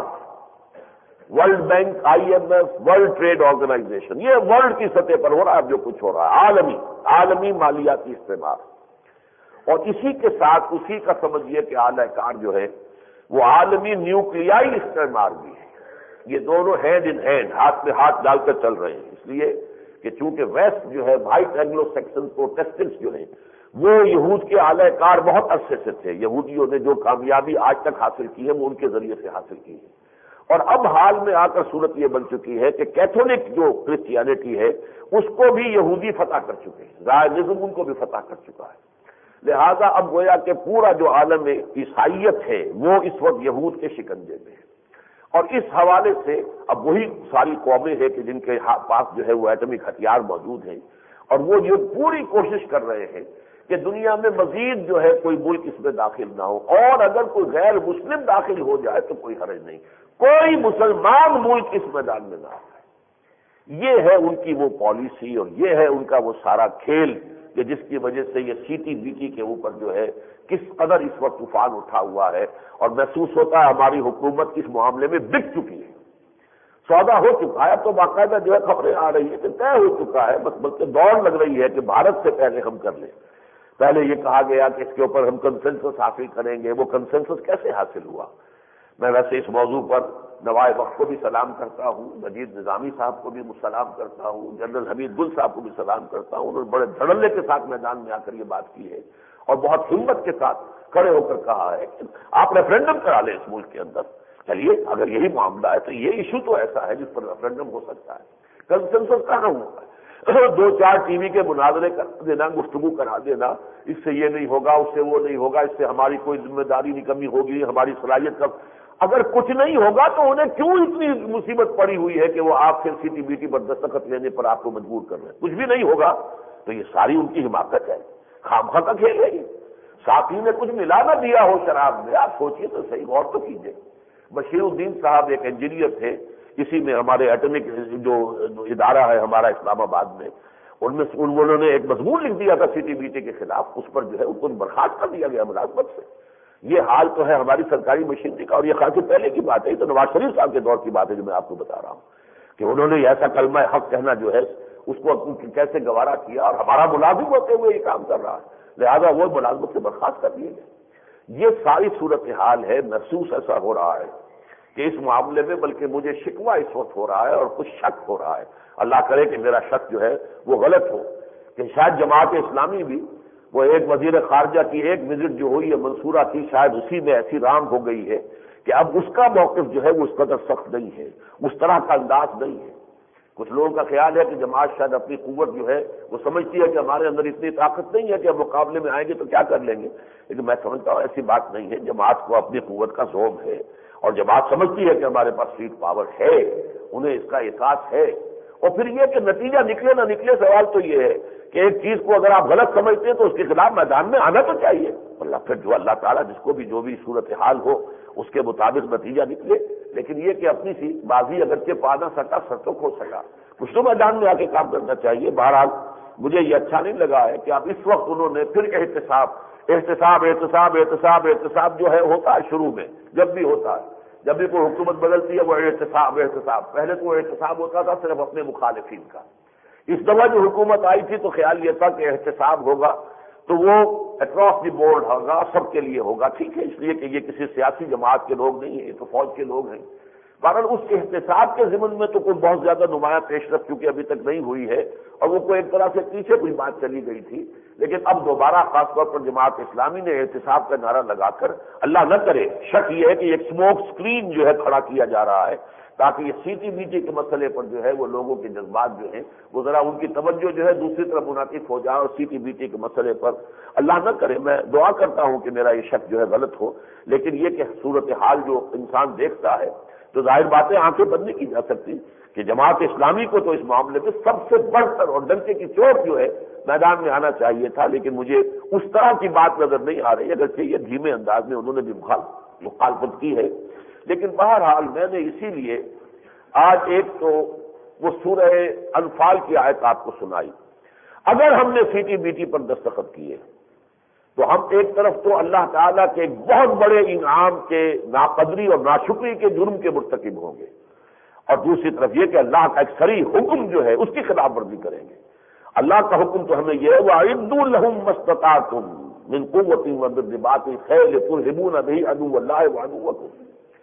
world bank, I M F, world trade organization, یہ ورلڈ کی سطح پر ہو رہا ہے جو کچھ ہو رہا ہے، عالمی عالمی مالیاتی استعمار، اور اسی کے ساتھ اسی کا سمجھیے کہ اعلی کار جو ہے وہ عالمی نیوکلیائی استعمار بھی ہے۔ یہ دونوں ہینڈ ان ہینڈ، ہاتھ میں ہاتھ ڈال کر چل رہے ہیں، اس لیے کہ چونکہ ویسٹ جو ہے وائٹ اینگلو سیکسن پروٹیسٹنٹس جو ہیں وہ یہود کے اعلی کار بہت عرصے سے تھے، یہودیوں نے جو کامیابی آج تک حاصل کی ہے وہ ان کے ذریعے سے حاصل کی ہے، اور اب حال میں آ کر صورت یہ بن چکی ہے کہ کیتھولک جو کرسچینٹی ہے اس کو بھی یہودی فتح کر چکے ہیں، زائنزم ان کو بھی فتح کر چکا ہے۔ لہذا اب گویا کہ پورا جو عالم عیسائیت ہے وہ اس وقت یہود کے شکنجے میں ہے، اور اس حوالے سے اب وہی ساری قومیں ہیں کہ جن کے پاس جو ہے وہ ایٹمک ہتھیار موجود ہیں، اور وہ یہ پوری کوشش کر رہے ہیں کہ دنیا میں مزید جو ہے کوئی ملک اس میں داخل نہ ہو، اور اگر کوئی غیر مسلم داخل ہو جائے تو کوئی حرج نہیں، کوئی مسلمان ملک اس میدان میں نہ آئے۔ یہ ہے ان کی وہ پالیسی، اور یہ ہے ان کا وہ سارا کھیل کہ جس کی وجہ سے یہ سی ٹی بی ٹی کے اوپر جو ہے کس قدر اس وقت طوفان اٹھا ہوا ہے، اور محسوس ہوتا ہے ہماری حکومت اس معاملے میں بک چکی ہے، سودا ہو چکا ہے، اب تو باقاعدہ جو ہے خبریں آ رہی ہیں کہ طے ہو چکا ہے، بس بلکہ دوڑ لگ رہی ہے کہ بھارت سے پہلے ہم کر لیں۔ پہلے یہ کہا گیا کہ اس کے اوپر ہم کنسنسس حاصل کریں گے، وہ کنسنسس کیسے حاصل ہوا؟ میں ویسے اس موضوع پر نوائے وقت کو بھی سلام کرتا ہوں، مجید نظامی صاحب کو بھی سلام کرتا ہوں، جنرل حمید گل صاحب کو بھی سلام کرتا ہوں۔ انہوں نے بڑے دھڑلے کے ساتھ میدان میں آ کر یہ بات کی ہے اور بہت ہمت کے ساتھ کھڑے ہو کر کہا ہے کہ آپ ریفرینڈم کرا لیں اس ملک کے اندر۔ چلیے اگر یہی معاملہ ہے تو یہ ایشو تو ایسا ہے جس پر ریفرینڈم ہو سکتا ہے، کنسنسس کہاں ہوا ہے؟ دو چار ٹی وی کے مناظرے کر دینا، گفتگو کرا دینا، اس سے یہ نہیں ہوگا، اس سے وہ نہیں ہوگا، اس سے ہماری کوئی ذمہ داری نہیں کمی ہوگی، ہماری صلاحیت کم۔ اگر کچھ نہیں ہوگا تو انہیں کیوں اتنی مصیبت پڑی ہوئی ہے کہ وہ آپ سے سی ٹی بی ٹی پر دستخط لینے پر آپ کو مجبور کر رہے ہیں؟ کچھ بھی نہیں ہوگا تو یہ ساری ان کی حماقت ہے، خامخواہ کا کھیل ہے یہ۔ ساتھی نے کچھ ملا نہ دیا ہو شراب میں، آپ سوچئے تو صحیح، غور تو کیجئے۔ بشیر الدین صاحب ایک انجینئر تھے، اسی میں ہمارے ایٹمک جو ادارہ ہے ہمارا اسلام آباد میں، ان میں انہوں نے ایک مضمون لکھ دیا تھا سی ٹی بی ٹی کے خلاف، اس پر جو ہے ان کو برخاست کر دیا گیا ملازمت سے۔ یہ حال تو ہے ہماری سرکاری مشینری کا، اور یہ خاصی پہلے کی بات ہے، یہ تو نواز شریف صاحب کے دور کی بات ہے جو میں آپ کو بتا رہا ہوں کہ انہوں نے ایسا کلمہ حق کہنا جو ہے اس کو کیسے گوارا کیا، اور ہمارا ملازم ہوتے ہوئے یہ کام کر رہا ہے، لہذا وہ ملازمت سے برخاست کر دیے گئے۔ یہ ساری صورتحال ہے۔ محسوس ایسا ہو رہا ہے کہ اس معاملے میں بلکہ مجھے شکوہ اس وقت ہو رہا ہے اور کچھ شک ہو رہا ہے، اللہ کرے کہ میرا شک جو ہے وہ غلط ہو، کہ شاید جماعت اسلامی بھی وہ ایک وزیر خارجہ کی ایک وزٹ جو ہوئی ہے منصورہ کی، شاید اسی میں ایسی رام ہو گئی ہے کہ اب اس کا موقف جو ہے وہ اس قدر سخت نہیں ہے، اس طرح کا انداز نہیں ہے۔ کچھ لوگوں کا خیال ہے کہ جماعت شاید اپنی قوت جو ہے وہ سمجھتی ہے کہ ہمارے اندر اتنی طاقت نہیں ہے کہ ہم مقابلے میں آئیں گے تو کیا کر لیں گے، لیکن میں سمجھتا ہوں ایسی بات نہیں ہے۔ جماعت کو اپنی قوت کا ذوق ہے اور جماعت سمجھتی ہے کہ ہمارے پاس سیٹ پاور ہے، انہیں اس کا احساس ہے۔ اور پھر یہ کہ نتیجہ نکلے نہ نکلے، سوال تو یہ ہے کہ ایک چیز کو اگر آپ غلط سمجھتے ہیں تو اس کے خلاف میدان میں آنا تو چاہیے، اللہ پھر جو اللہ تعالیٰ جس کو بھی جو بھی صورتحال ہو اس کے مطابق نتیجہ نکلے۔ لیکن یہ کہ اپنی سی بازی اگرچہ پا نہ سکا سر تو کھو سکا، کچھ تو میدان میں آ کے کام کرنا چاہیے۔ بہرحال مجھے یہ اچھا نہیں لگا ہے کہ اب اس وقت انہوں نے پھر احتساب احتساب احتساب احتساب احتساب جو ہے ہوتا ہے شروع میں، جب بھی ہوتا ہے، جب بھی کوئی حکومت بدلتی ہے وہ احتساب احتساب پہلے تو احتساب ہوتا تھا صرف اپنے مخالفین کا۔ اس دفعہ جو حکومت آئی تھی تو خیال یہ تھا کہ احتساب ہوگا تو وہ اکراس دی بورڈ ہوگا، سب کے لیے ہوگا، ٹھیک ہے، اس لیے کہ یہ کسی سیاسی جماعت کے لوگ نہیں ہیں، یہ تو فوج کے لوگ ہیں۔ بہرحال اس احتساب کے ضمن میں تو کوئی بہت زیادہ نمایاں پیش رفت چونکہ ابھی تک نہیں ہوئی ہے، اور وہ کوئی ایک طرح سے پیچھے کوئی بات چلی گئی تھی، لیکن اب دوبارہ خاص طور پر جماعت اسلامی نے احتساب کا نعرہ لگا کر، اللہ نہ کرے، شک یہ ہے کہ ایک اسموک اسکرین جو ہے کھڑا کیا جا رہا ہے تاکہ یہ سی ٹی بی ٹی کے مسئلے پر جو ہے وہ لوگوں کے جذبات جو ہیں وہ ذرا ان کی توجہ جو ہے دوسری طرف منعطف ہو جائے، اور سی ٹی بی ٹی کے مسئلے پر اللہ نہ کرے، میں دعا کرتا ہوں کہ میرا یہ شک جو ہے غلط ہو، لیکن یہ کہ صورتحال جو انسان دیکھتا ہے تو ظاہر باتیں آنکھیں بند نہیں کی جا سکتی کہ جماعت اسلامی کو تو اس معاملے میں سب سے بڑھ کر اور ڈنکے کی چوٹ جو ہے میدان میں آنا چاہیے تھا، لیکن مجھے اس طرح کی بات نظر نہیں آ رہی، اگرچہ یہ دھیمے انداز میں انہوں نے بھی مخالفت کی ہے۔ لیکن بہرحال میں نے اسی لیے آج ایک تو وہ سورہ انفال کی آیت آپ کو سنائی۔ اگر ہم نے سی ٹی بی ٹی پر دستخط کیے تو ہم ایک طرف تو اللہ تعالیٰ کے ایک بہت بڑے انعام کے ناقدری اور ناشکری کے جرم کے مرتکب ہوں گے، اور دوسری طرف یہ کہ اللہ کا ایک صریح حکم جو ہے اس کی خلاف ورزی کریں گے۔ اللہ کا حکم تو ہمیں یہ ہے وَأَعِدُّوا لَهُم مَّا اسْتَطَعْتُم مِّن قُوَّةٍ وَمِن رِّبَاطِ الْخَيْلِ تُرْهِبُونَ بِهِ عَدُوَّ اللَّهِ وَعَدُوَّكُمْ،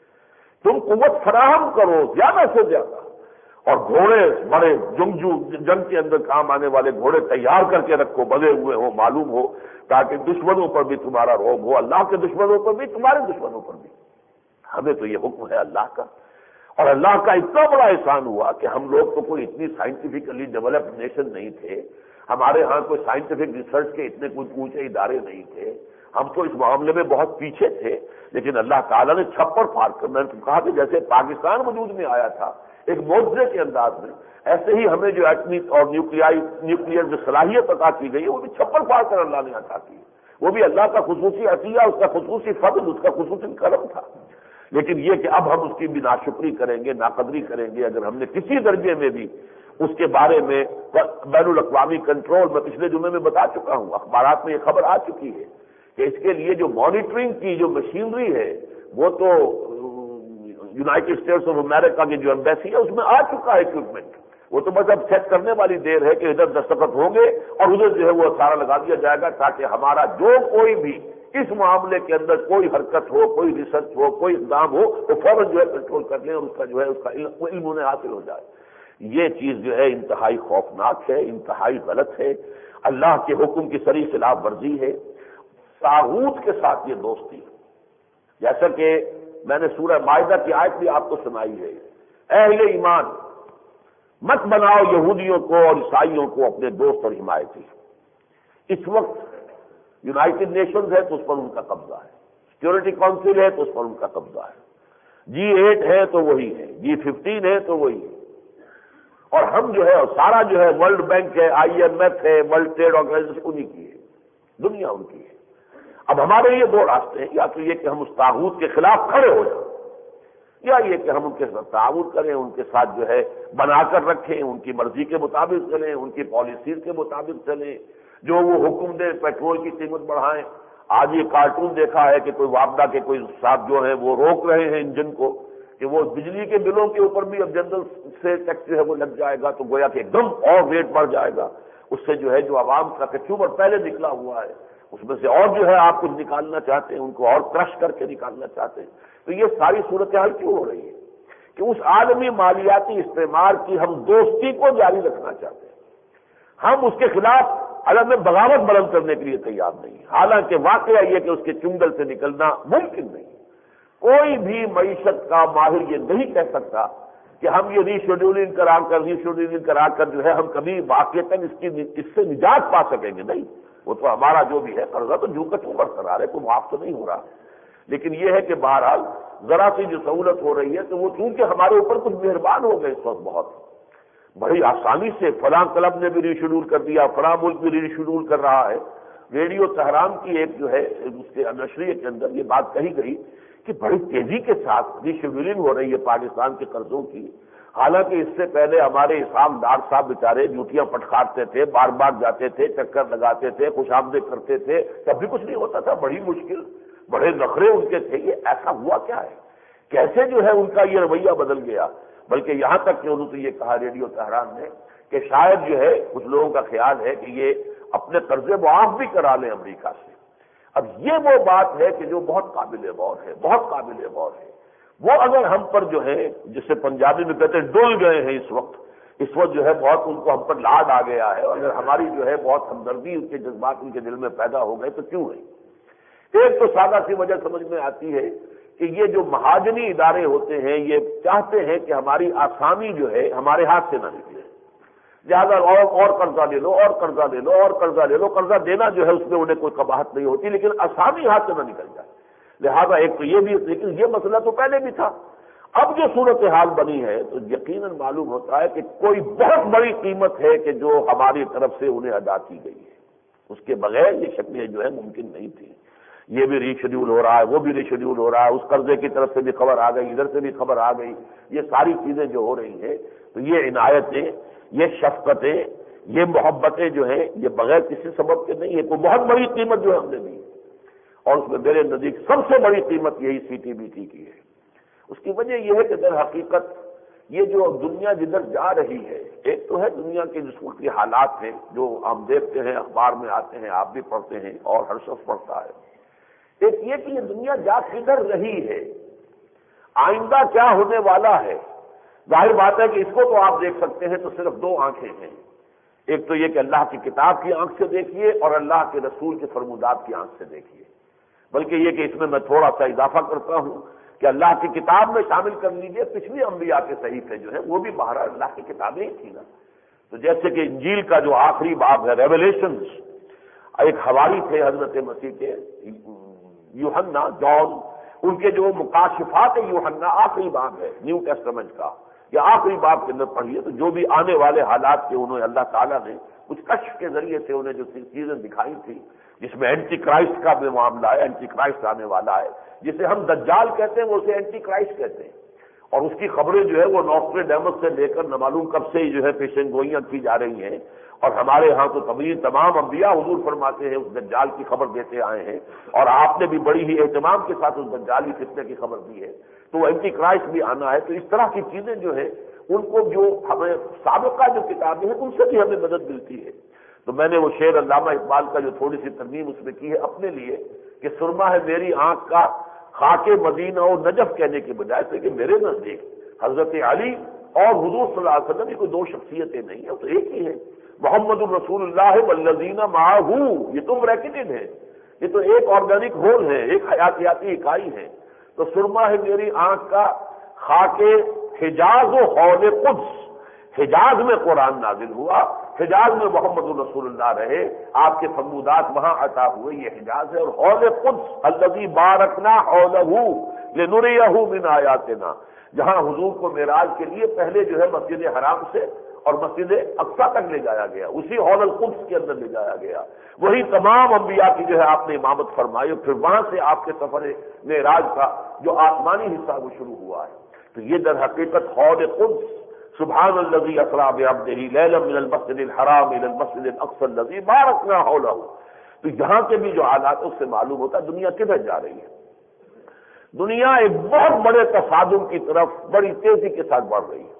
تم قوت فراہم کرو زیادہ سے زیادہ، اور گھوڑے بڑے جنگجو جنگ کے اندر کام آنے والے گھوڑے تیار کر کے رکھو، بندھے ہوئے ہو، معلوم ہو، تاکہ دشمنوں پر بھی تمہارا رعب ہو، اللہ کے دشمنوں پر بھی تمہارے دشمنوں پر بھی۔ ہمیں تو یہ حکم ہے اللہ کا، اور اللہ کا اتنا بڑا احسان ہوا کہ ہم لوگ تو کوئی اتنی سائنٹیفکلی ڈیولپڈ نیشن نہیں تھے، ہمارے ہاں کوئی سائنٹیفک ریسرچ کے اتنے کوئی اونچے ادارے نہیں تھے، ہم تو اس معاملے میں بہت پیچھے تھے، لیکن اللہ تعالیٰ نے چھپڑ پھاڑ کر، میں نے کہا کہ جیسے پاکستان وجود میں آیا تھا ایک معجزے کے انداز میں، ایسے ہی ہمیں جو ایٹمی اور نیوکلیئر جو صلاحیت عطا کی گئی ہے وہ بھی چھپڑ پھاڑ کر اللہ نے عطا کی، وہ بھی اللہ کا خصوصی عطیہ، اس کا خصوصی فضل، اس کا خصوصی کرم تھا۔ لیکن یہ کہ اب ہم اس کی بھی ناشکری کریں گے، ناقدری کریں گے اگر ہم نے کسی درجے میں بھی اس کے بارے میں بین الاقوامی کنٹرول، میں پچھلے جمعے میں بتا چکا ہوں، اخبارات میں یہ خبر آ چکی ہے کہ اس کے لیے جو مانیٹرنگ کی جو مشینری ہے وہ تو یونائٹڈ اسٹیٹس آف امریکہ کی جو ایمبیسی ہے اس میں آ چکا ہے اکوپمنٹ، وہ تو بس اب چیک کرنے والی دیر ہے کہ ادھر دستخط ہوں گے اور ادھر جو ہے وہ سارا لگا دیا جائے گا تاکہ ہمارا جو کوئی بھی اس معاملے کے اندر کوئی حرکت ہو، کوئی ریسرچ ہو، کوئی اقدام ہو تو فوراً جو ہے کنٹرول کر لیں اور اس کا جو ہے اس کا علم, علم انہیں حاصل ہو جائے. یہ چیز جو ہے انتہائی خوفناک ہے، انتہائی غلط ہے، اللہ کے حکم کی صریح خلاف ورزی ہے. طاغوت کے ساتھ یہ دوستی، جیسا کہ میں نے سورہ مائدہ کی آیت بھی آپ کو سنائی ہے، اہل ایمان مت بناؤ یہودیوں کو اور عیسائیوں کو اپنے دوست اور حمایتی. اس وقت یونائٹڈ نیشنز ہے تو اس پر ان کا قبضہ ہے، سیکورٹی کونسل ہے تو اس پر ان کا قبضہ ہے، جی ایٹ ہے تو وہی ہے، جی ففٹین ہے تو وہی ہے، اور ہم جو ہے سارا جو ہے ورلڈ بینک ہے، آئی ایم ایف ہے، ورلڈ ٹریڈ آرگنائزیشن انہی کی ہے، دنیا ان کی ہے. اب ہمارے یہ دو راستے ہیں، یا تو یہ کہ ہم اس طاغوت کے خلاف کھڑے ہو جائیں، یا یہ کہ ہم ان کے ساتھ تعاون کریں، ان کے ساتھ جو ہے بنا کر رکھیں، ان کی مرضی کے مطابق چلیں، ان کی پالیسیز کے مطابق چلیں، جو وہ حکم دے پیٹرول کی قیمت بڑھائیں. آج یہ کارٹون دیکھا ہے کہ کوئی وابڈا کے کوئی صاحب جو ہے وہ روک رہے ہیں انجن کو کہ وہ بجلی کے بلوں کے اوپر بھی اب جنرل سے ٹیکس جو ہے وہ لگ جائے گا، تو گویا کہ ایک دم اور ریٹ بڑھ جائے گا. اس سے جو ہے جو عوام کا کنزیومر پہلے نکلا ہوا ہے اس میں سے اور جو ہے آپ کچھ نکالنا چاہتے ہیں، ان کو اور کرش کر کے نکالنا چاہتے ہیں. تو یہ ساری صورتحال کیوں ہو رہی ہے کہ اس عالمی مالیاتی استعمار کی ہم دوستی کو جاری رکھنا چاہتے ہیں، ہم اس کے خلاف عالم میں بغاوت بلند کرنے کے لیے تیار نہیں. حالانکہ واقعہ یہ کہ اس کے چنگل سے نکلنا ممکن نہیں. کوئی بھی معیشت کا ماہر یہ نہیں کہہ سکتا کہ ہم یہ ری شیڈولنگ کرا کر ری شیڈولنگ کرا کر جو ہے ہم کبھی واقعتاً اس کی اس سے نجات پا سکیں گے. نہیں، وہ تو ہمارا جو بھی ہے قرضہ تو جو کا چوں برقرار ہے، کوئی معاف تو نہیں ہو رہا. لیکن یہ ہے کہ بہرحال ذرا سی جو سہولت ہو رہی ہے تو وہ چونکہ ہمارے اوپر کچھ مہربان ہو گئے اس وقت، بہت بڑی آسانی سے فلاں کلب نے بھی ری شیڈول کر دیا، فلاں ملک بھی ری شیڈول کر رہا ہے. ریڈیو تہران کی ایک جو ہے اس کے نشریے کے اندر یہ بات کہی گئی کہ بڑی تیزی کے ساتھ ری شیڈولنگ ہو رہی ہے پاکستان کے قرضوں کی. حالانکہ اس سے پہلے ہمارے اسام ڈار صاحب بیچارے ڈیوٹیاں پٹخارتے تھے، بار بار جاتے تھے، چکر لگاتے تھے، خوش آمدید کرتے تھے، تب بھی کچھ نہیں ہوتا تھا. بڑی مشکل، بڑے نخرے ان کے تھے. یہ ایسا ہوا کیا ہے؟ کیسے جو ہے ان کا یہ رویہ بدل گیا؟ بلکہ یہاں تک کہ انہوں نے یہ کہا ریڈیو تہران نے کہ شاید جو ہے کچھ لوگوں کا خیال ہے کہ یہ اپنے قرضے معاف بھی کرا لیں امریکہ سے. اب یہ وہ بات ہے کہ جو بہت قابل غور ہے، بہت قابل غور ہے. وہ اگر ہم پر جو ہے جسے پنجابی میں کہتے ہیں ڈول گئے ہیں اس وقت اس وقت جو ہے بہت ان کو ہم پر لاڈ آ گیا ہے، اور اگر ہماری جو ہے بہت ہمدردی ان کے جذبات ان کے دل میں پیدا ہو گئے تو کیوں نہیں؟ ایک تو سادہ سی وجہ سمجھ میں آتی ہے کہ یہ جو مہاجنی ادارے ہوتے ہیں یہ چاہتے ہیں کہ ہماری آسامی جو ہے ہمارے ہاتھ سے نہ نکلے، لہٰذا اور اور قرضہ لے لو اور قرضہ لے لو اور قرضہ لے لو. قرضہ دینا جو ہے اس میں انہیں کوئی قباحت نہیں ہوتی، لیکن آسانی ہاتھ سے نہ نکل جائے. لہذا ایک تو یہ بھی، لیکن یہ مسئلہ تو پہلے بھی تھا. اب جو صورتحال بنی ہے تو یقیناً معلوم ہوتا ہے کہ کوئی بہت بڑی قیمت ہے کہ جو ہماری طرف سے انہیں ادا کی گئی ہے، اس کے بغیر یہ شکلیں جو ہے ممکن نہیں تھی. یہ بھی ری شیڈول ہو رہا ہے، وہ بھی ری شیڈول ہو رہا ہے، اس قرضے کی طرف سے بھی خبر آ گئی، ادھر سے بھی خبر آ گئی. یہ ساری چیزیں جو ہو رہی ہیں تو یہ عنایتیں، یہ شفقتیں، یہ محبتیں جو ہیں یہ بغیر کسی سبب کے نہیں ہے. کوئی بہت بڑی قیمت جو ہم نے دی، اور اس میں میرے نزدیک سب سے بڑی قیمت یہی سی ٹی بی ٹی کی ہے. اس کی وجہ یہ ہے کہ در حقیقت یہ جو دنیا جدھر جا رہی ہے، ایک تو ہے دنیا کے جس وقت کے حالات ہیں جو ہم دیکھتے ہیں، اخبار میں آتے ہیں، آپ بھی پڑھتے ہیں اور ہر شخص پڑھتا ہے. ایک یہ کہ یہ دنیا جا کدھر رہی ہے، آئندہ کیا ہونے والا ہے. ظاہر بات ہے کہ اس کو تو آپ دیکھ سکتے ہیں تو صرف دو آنکھیں ہیں. ایک تو یہ کہ اللہ کی کتاب کی آنکھ سے دیکھیے اور اللہ کے رسول کے فرمودات کی آنکھ سے دیکھیے. بلکہ یہ کہ اس میں میں تھوڑا سا اضافہ کرتا ہوں کہ اللہ کی کتاب میں شامل کر لیجئے پچھلی انبیاء کے صحیفے جو ہیں وہ بھی بہرحال اللہ کی کتابیں ہی تھیں نا. تو جیسے کہ انجیل کا جو آخری باب ہے ریویلیشنز، ایک حواری تھے حضرت مسیح کے یوحنا، جان، ان کے جو مکاشفات یوحنا آخری باب ہے نیو ٹیسٹمنٹ کا، یا آخری باب کے اندر پڑھیے تو جو بھی آنے والے حالات کے انہوں اللہ تعالیٰ نے کچھ کشف کے ذریعے سے انہیں جو چیزیں دکھائی تھی، جس میں اینٹی کرائسٹ کا بھی معاملہ ہے، اینٹی کرائسٹ آنے والا ہے، جسے ہم دجال کہتے ہیں وہ اسے اینٹی کرائسٹ کہتے ہیں. اور اس کی خبریں جو ہے وہ نوسٹریڈیمس سے لے کر نہ معلوم کب سے جو ہے پیشن گوئیاں کی جا رہی ہیں. اور ہمارے ہاں تو تمام تمام انبیاء حضور فرماتے ہیں اس دجال کی خبر دیتے آئے ہیں، اور آپ نے بھی بڑی ہی اہتمام کے ساتھ اس دجالی فتنے کی خبر دی ہے. تو اینٹی کرائسٹ بھی آنا ہے. تو اس طرح کی چیزیں جو ہے ان کو جو ہمیں سابقہ جو کتابیں ہیں ان سے بھی ہمیں مدد ملتی ہے. تو میں نے وہ شعر علامہ اقبال کا جو تھوڑی سی ترمیم اس میں کی ہے اپنے لیے کہ سرما ہے میری آنکھ کا خاک مدینہ اور نجف کہنے کے بجائے سے کہ میرے نزدیک حضرت علی اور حضور صلی اللہ علیہ وسلم یہ کوئی دو شخصیتیں نہیں ہیں، تو ایک ہی ہے، محمد الرسول اللہ والذین معہ، یہ تو بریکٹڈ ہے، یہ تو ایک آرگینک ہول ہے، ایک حیاتیاتی اکائی ہے۔ تو سرما ہے میری آنکھ کا خاک حجاز و حول قدس، حجاز میں قرآن نازل ہوا، حجاز میں محمد الرسول اللہ رہے، آپ کے فرمودات وہاں عطا ہوئے، یہ حجاز ہے، اور حول قدس الذی بارکنا حولہ لنریہ من آیاتنا، جہاں حضور کو معراج کے لیے پہلے جو ہے مسجد حرام سے اور مسجد اقصیٰ تک لے جایا گیا، اسی حول القدس کے اندر لے جایا گیا، وہی تمام انبیاء کی جو ہے آپ نے امامت فرمائی، اور پھر وہاں سے آپ کے سفر معراج کا جو آسمانی حصہ وہ شروع ہوا ہے۔ تو یہ در حقیقت حول قدس، سبحان الذی اسریٰ بعبدہ لیلا من المسجد الحرام الى المسجد الاقصی الذی بارکنا حولہ، تو یہاں کے بھی جو حالات اس سے معلوم ہوتا ہے دنیا کدھر جا رہی ہے۔ دنیا ایک بہت بڑے تصادم کی طرف بڑی تیزی کے ساتھ بڑھ رہی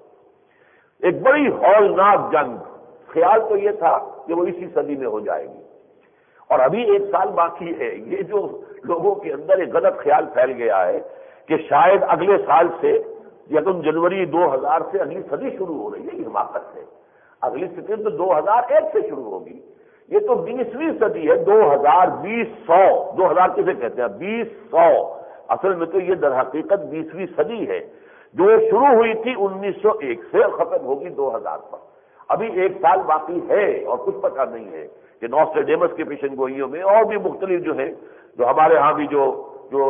ہے، ایک بڑی ہولناک جنگ، خیال تو یہ تھا کہ وہ اسی صدی میں ہو جائے گی، اور ابھی ایک سال باقی ہے۔ یہ جو لوگوں کے اندر ایک غلط خیال پھیل گیا ہے کہ شاید اگلے سال سے یکم جنوری دو ہزار سے اگلی صدی شروع ہو رہی ہے، یہ حماقت ہے، اگلی صدی تو دو ہزار ایک سے شروع ہوگی، یہ تو بیسویں صدی ہے، دو ہزار بیس سو دو ہزار کسے کہتے ہیں بیس سو، اصل میں تو یہ در حقیقت بیسویں صدی ہے جو شروع ہوئی تھی انیس سو ایک سے اور ختم ہوگی دو ہزار پر۔ ابھی ایک سال باقی ہے اور کچھ پتہ نہیں ہے کہ نوسٹریڈیمس کی پیشن گوئیوں میں اور بھی مختلف جو ہے، جو ہمارے ہاں بھی جو جو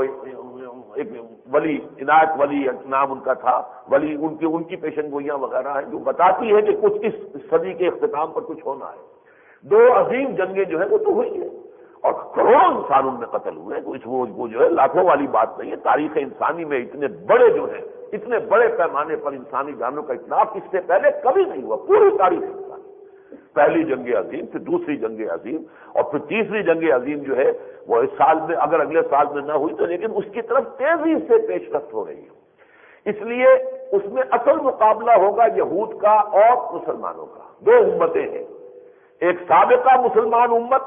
ایک ولی عنایت ولی نام ان کا تھا، ولی ان کی ان کی پیشن گوئیاں وغیرہ ہیں جو بتاتی ہے کہ کچھ اس صدی کے اختتام پر کچھ ہونا ہے۔ دو عظیم جنگیں جو ہیں وہ تو ہوئی ہیں اور کروڑوں انسان ان میں قتل ہوئے ہیں، کچھ وہ وہ جو ہے لاکھوں والی بات نہیں ہے۔ تاریخ انسانی میں اتنے بڑے جو ہیں، اتنے بڑے پیمانے پر انسانی جانوں کا اتلاف اس سے پہلے کبھی نہیں ہوا، پوری تاریخ انسانی۔ پہلی جنگ عظیم، پھر دوسری جنگ عظیم، اور پھر تیسری جنگ عظیم جو ہے وہ اس سال میں، اگر اگلے سال میں نہ ہوئی تو لیکن اس کی طرف تیزی سے پیش رفت ہو رہی ہے۔ اس لیے اس میں اصل مقابلہ ہوگا یہود کا اور مسلمانوں کا، دو امتیں ہیں، ایک سابقہ مسلمان امت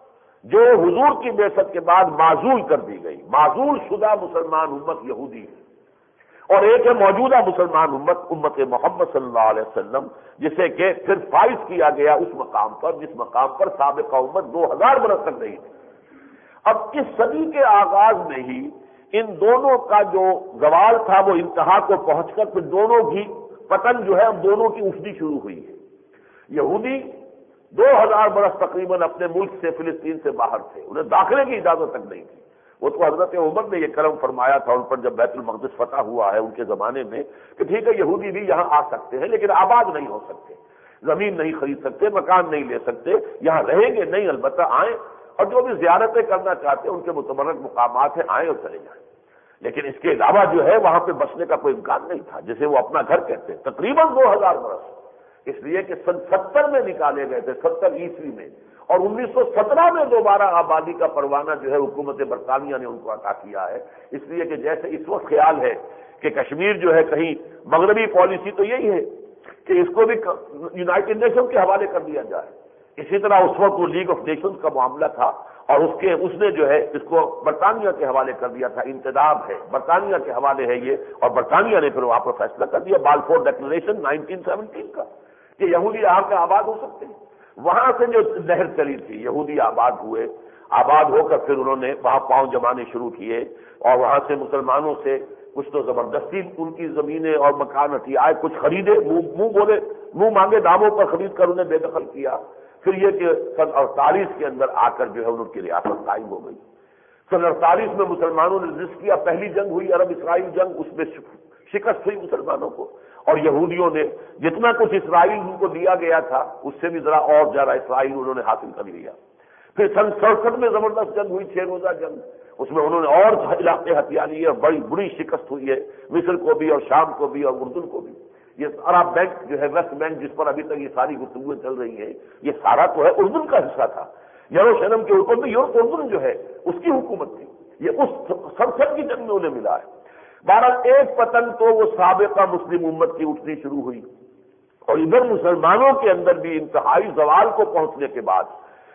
جو حضور کی بعثت کے بعد معزول کر دی گئی، معزول شدہ مسلمان امت یہودی ہے، اور ایک ہے موجودہ مسلمان امت امت محمد صلی اللہ علیہ وسلم، جسے کہ پھر فائز کیا گیا اس مقام پر جس مقام پر سابقہ امت دو ہزار برس تک رہی تھی۔ اب اس صدی کے آغاز میں ہی ان دونوں کا جو زوال تھا وہ انتہا کو پہنچ کر پھر دونوں کی پتن جو ہے اب دونوں کی اٹھنی شروع ہوئی ہے۔ یہودی دو ہزار برس تقریباً اپنے ملک سے، فلسطین سے باہر تھے، انہیں داخلے کی اجازت تک نہیں تھی۔ وہ تو حضرت عمر نے یہ کرم فرمایا تھا ان پر جب بیت المقدس فتح ہوا ہے ان کے زمانے میں کہ ٹھیک ہے یہودی بھی یہاں آ سکتے ہیں لیکن آباد نہیں ہو سکتے، زمین نہیں خرید سکتے، مکان نہیں لے سکتے، یہاں رہیں گے نہیں، البتہ آئیں اور جو بھی زیارتیں کرنا چاہتے ہیں ان کے متبرک مقامات ہیں آئیں اور چلے جائیں، لیکن اس کے علاوہ جو ہے وہاں پہ بسنے کا کوئی امکان نہیں تھا، جسے وہ اپنا گھر کہتے ہیں۔ تقریباً دو ہزار برس، اس لیے کہ سن ستر میں نکالے گئے تھے، ستر عیسوی میں، اور انیس سو سترہ میں دوبارہ آبادی کا پروانہ جو ہے حکومت برطانیہ نے ان کو عطا کیا ہے، اس لیے کہ جیسے اس وقت خیال ہے کہ کشمیر جو ہے کہیں مغربی پالیسی تو یہی ہے کہ اس کو بھی یونائٹڈ نیشن کے حوالے کر دیا جائے، اسی طرح اس وقت وہ لیگ آف نیشنز کا معاملہ تھا اور اس کے اس نے جو ہے اس کو برطانیہ کے حوالے کر دیا تھا، انتداب ہے برطانیہ کے حوالے ہے یہ، اور برطانیہ نے پھر وہاں پر فیصلہ کر دیا بالفور ڈیکلریشن نائنٹین سیونٹین کا کہ یہودی یہاں کے آباد ہو سکتے ہیں۔ وہاں سے جو لہر چلی تھی یہودی آباد ہوئے، آباد ہو کر پھر انہوں نے وہاں پاؤں جمانے شروع کیے اور وہاں سے مسلمانوں سے کچھ تو زبردستی ان کی زمینیں اور مکان ہتھیائے کچھ خریدے، منہ منہ بولے منہ مانگے داموں پر خرید کر انہیں بے دخل کیا۔ پھر یہ کہ سن اڑتالیس کے اندر آ کر جو ہے ان کی ریاست قائم ہو گئی۔ سن اڑتالیس میں مسلمانوں نے رجسٹ کیا، پہلی جنگ ہوئی عرب اسرائیل جنگ، اس میں شکست ہوئی مسلمانوں کو، اور یہودیوں نے جتنا کچھ اسرائیل ان کو دیا گیا تھا اس سے بھی ذرا اور زیادہ اسرائیل انہوں نے حاصل کر لیا۔ پھر سن سڑسٹھ میں زبردست جنگ ہوئی، چھ روزہ جنگ، اس میں انہوں نے اور علاقے ہتھیا لیے اور بڑی بڑی شکست ہوئی ہے، مصر کو بھی اور شام کو بھی اور اردن کو بھی۔ یہ عرب بینک جو ہے ویسٹ بینک جس پر ابھی تک یہ ساری گفتگویں چل رہی ہیں، یہ سارا تو ہے اردن کا حصہ تھا، یروشلم کے اوپر بھی یورپ اردن جو ہے اس کی حکومت تھی، یہ اس سڑسٹھ کی جنگ میں انہیں ملا ہے۔ بہرحال ایک پتن تو وہ سابقہ مسلم امت کی اٹھنی شروع ہوئی، اور ادھر مسلمانوں کے اندر بھی انتہائی زوال کو پہنچنے کے بعد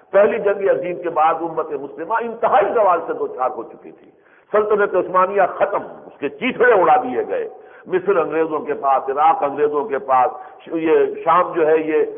پہلی جنگ عظیم کے بعد امت مسلمہ انتہائی زوال سے دو چار ہو چکی تھی. سلطنت عثمانیہ ختم، اس کے چیتڑے اڑا دیے گئے. مصر انگریزوں کے پاس، عراق انگریزوں کے پاس، یہ شام جو ہے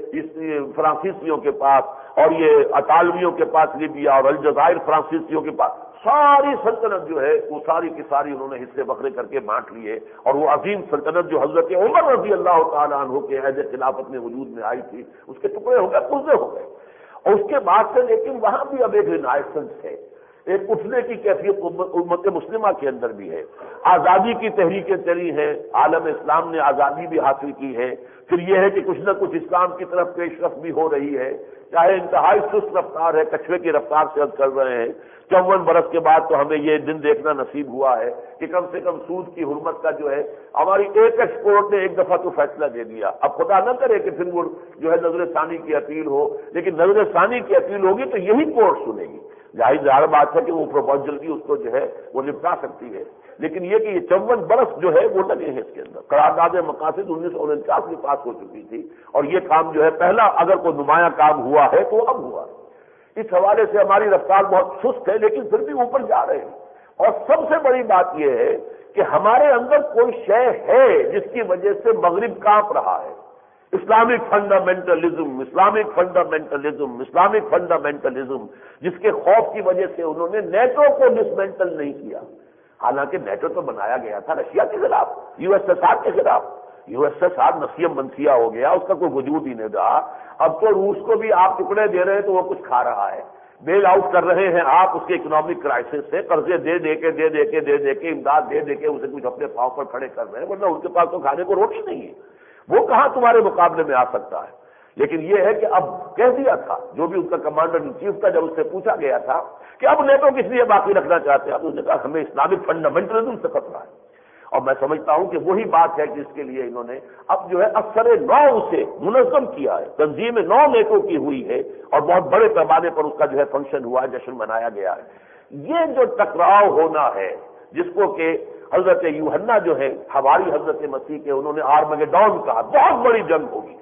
یہ فرانسیسیوں کے پاس، اور یہ اطالویوں کے پاس لیبیا، اور الجزائر فرانسیسیوں کے پاس. ساری سلطنت جو ہے وہ ساری کی ساری انہوں نے حصے بکھرے کر کے بانٹ لیے، اور وہ عظیم سلطنت جو حضرت عمر رضی اللہ تعالیٰ عنہ کے عہد خلافت میں وجود میں آئی تھی، اس کے ٹکڑے ہو گئے، پرزے ہو گئے. اور اس کے بعد سے لیکن وہاں بھی اب ایک رینائسنس ہے، ایک اٹھنے کی کیفیت امت مسلمہ کے اندر بھی ہے. آزادی کی تحریکیں چلی ہیں، عالم اسلام نے آزادی بھی حاصل کی ہے. پھر یہ ہے کہ کچھ نہ کچھ اسلام کی طرف پیش رفت بھی ہو رہی ہے، چاہے انتہائی سست رفتار ہے، کچھوے کی رفتار سے عرض کر رہے ہیں. چون برس کے بعد تو ہمیں یہ دن دیکھنا نصیب ہوا ہے کہ کم سے کم سود کی حرمت کا جو ہے ہماری ایک ایکسپورٹ نے ایک دفعہ تو فیصلہ دے دیا. اب خدا نہ کرے کہ پھر وہ جو ہے نظر ثانی کی اپیل ہو، لیکن نظر ثانی کی اپیل ہوگی تو یہی کورٹ سنے گی. ظاہر بات ہے کہ وہ بہت جلدی اس کو جو ہے وہ نپٹا سکتی ہے، لیکن یہ کہ یہ چون برس جو ہے وہ لگے ہیں اس کے اندر. قرارداد مقاصد انیس سو انچاس میں پاس ہو چکی تھی، اور یہ کام جو ہے پہلا اگر کوئی نمایاں کام ہوا ہے تو اب ہوا. اس حوالے سے ہماری رفتار بہت سست ہے، لیکن پھر بھی اوپر جا رہے ہیں. اور سب سے بڑی بات یہ ہے کہ ہمارے اندر کوئی شے ہے جس کی وجہ سے مغرب کانپ رہا ہے. Islamic fundamentalism, Islamic fundamentalism, Islamic fundamentalism, جس کے خوف کی وجہ سے انہوں نے نیٹو کو ڈسمینٹل نہیں کیا. حالانکہ نیٹو تو بنایا گیا تھا رشیا کے خلاف، یو ایس ایس آر کے خلاف. یو ایس ایس آر نسیم منسیہ ہو گیا، اس کا کوئی وجود ہی نہیں رہا. اب تو روس کو بھی آپ ٹکڑے دے رہے ہیں تو وہ کچھ کھا رہا ہے، بیل آؤٹ کر رہے ہیں آپ اس کے اکنامک کرائسس سے، قرضے دے دے کے دے دے کے دے دے کے امداد دے دے کے اسے کچھ اپنے پاؤں پر کھڑے کر رہے ہیں، ورنہ ان کے پاس تو کھانے کو روٹی نہیں ہے. وہ کہاں تمہارے مقابلے میں آ سکتا ہے. لیکن یہ ہے کہ اب کہہ دیا تھا جو بھی ان کا کمانڈر ان چیف تھا، جب اس سے پوچھا گیا تھا کہ اب نیٹو کس لیے باقی رکھنا چاہتے ہیں، اب اس نے کہا ہمیں اسلامک فنڈامنٹلزم سے خطرہ ہے. اور میں سمجھتا ہوں کہ وہی بات ہے جس کے لیے انہوں نے اب جو ہے اثر نو اسے منظم کیا ہے. تنظیم نو نیٹو کی ہوئی ہے اور بہت بڑے پیمانے پر اس کا جو ہے فنکشن ہوا ہے، جشن منایا گیا ہے. یہ جو ٹکراؤ ہونا ہے جس کو کہ حضرت یوحنا جو ہے ہماری حضرت مسیح کے انہوں نے آرمگیڈون کہا، بہت بڑی جنگ ہوگی.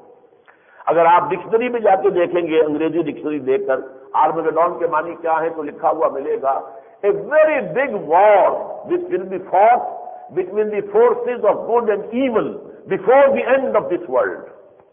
اگر آپ ڈکشنری میں جا کے دیکھیں گے، انگریزی ڈکشنری دیکھ کر آرمگیڈون کے معنی کیا ہے تو لکھا ہوا ملے گا a very big war which will be fought between the forces of good and evil before the end of this world.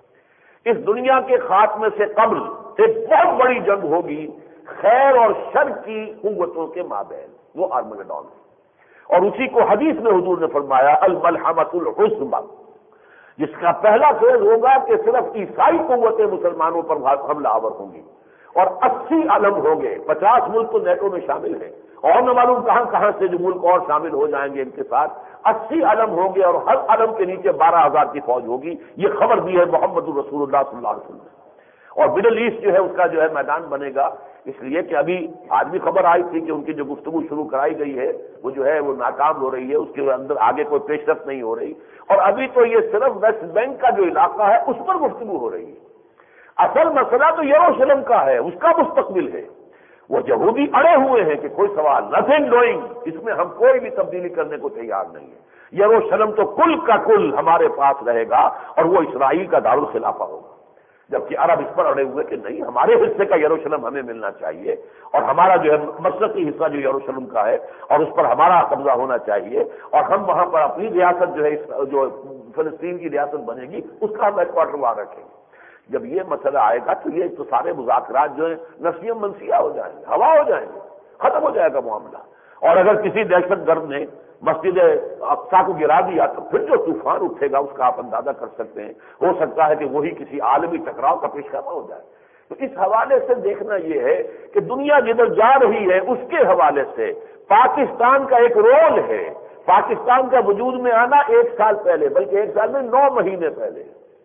اس دنیا کے خاتمے سے قبل ایک بہت بڑی جنگ ہوگی خیر اور شر کی قوتوں کے مابین، وہ آرمگیڈون ہے. اور اسی کو حدیث میں حضور نے فرمایا الملحمۃ العظمی، جس کا پہلا فیز ہوگا کہ صرف عیسائی قوتیں مسلمانوں پر حملہ آور ہوں گی، اور اسی عالم ہوں گے. پچاس ملک تو نیٹو میں شامل ہیں، اور نہ معلوم کہاں کہاں سے جو ملک اور شامل ہو جائیں گے ان کے ساتھ. اسی عالم ہوں گے، اور ہر عالم کے نیچے بارہ ہزار کی فوج ہوگی. یہ خبر دی ہے محمد الرسول اللہ صلی اللہ علیہ وسلم. اور مڈل ایسٹ جو ہے اس کا جو ہے میدان بنے گا، اس لیے کہ ابھی آج بھی خبر آئی تھی کہ ان کی جو گفتگو شروع کرائی گئی ہے وہ جو ہے وہ ناکام ہو رہی ہے، اس کے اندر آگے کوئی پیش رفت نہیں ہو رہی. اور ابھی تو یہ صرف ویسٹ بینک کا جو علاقہ ہے اس پر گفتگو ہو رہی ہے. اصل مسئلہ تو یروشلم کا ہے، اس کا مستقبل ہے. وہ یہودی اڑے ہوئے ہیں کہ کوئی سوال نتھنگ ڈوئنگ، اس میں ہم کوئی بھی تبدیلی کرنے کو تیار نہیں ہے. یروشلم تو کل کا کل ہمارے پاس رہے گا اور وہ اسرائیل کا دارالخلافہ ہوگا. جبکہ عرب اس پر اڑے ہوئے کہ نہیں، ہمارے حصے کا یروشلم ہمیں ملنا چاہیے، اور ہمارا جو ہے مشرقی حصہ جو یروشلم کا ہے اور اس پر ہمارا قبضہ ہونا چاہیے، اور ہم وہاں پر اپنی ریاست جو ہے جو فلسطین کی ریاست بنے گی اس کا ہم ہیڈ کوارٹر وہاں رکھیں گے. جب یہ مسئلہ آئے گا تو یہ تو سارے مذاکرات جو ہیں نسیم منسیہ ہو جائیں گے، ہوا ہو جائیں گے، ختم ہو جائے گا معاملہ. اور اگر کسی دہشت گرد نے مسجد اقصیٰ کو گرا دیا تو پھر جو طوفان اٹھے گا اس کا آپ اندازہ کر سکتے ہیں. ہو سکتا ہے کہ وہی کسی عالمی ٹکراؤ کا پیش خیمہ ہو جائے. تو اس حوالے سے دیکھنا یہ ہے کہ دنیا جدھر جا رہی ہے اس کے حوالے سے پاکستان کا ایک رول ہے. پاکستان کا وجود میں آنا ایک سال پہلے، بلکہ ایک سال میں نو مہینے پہلے.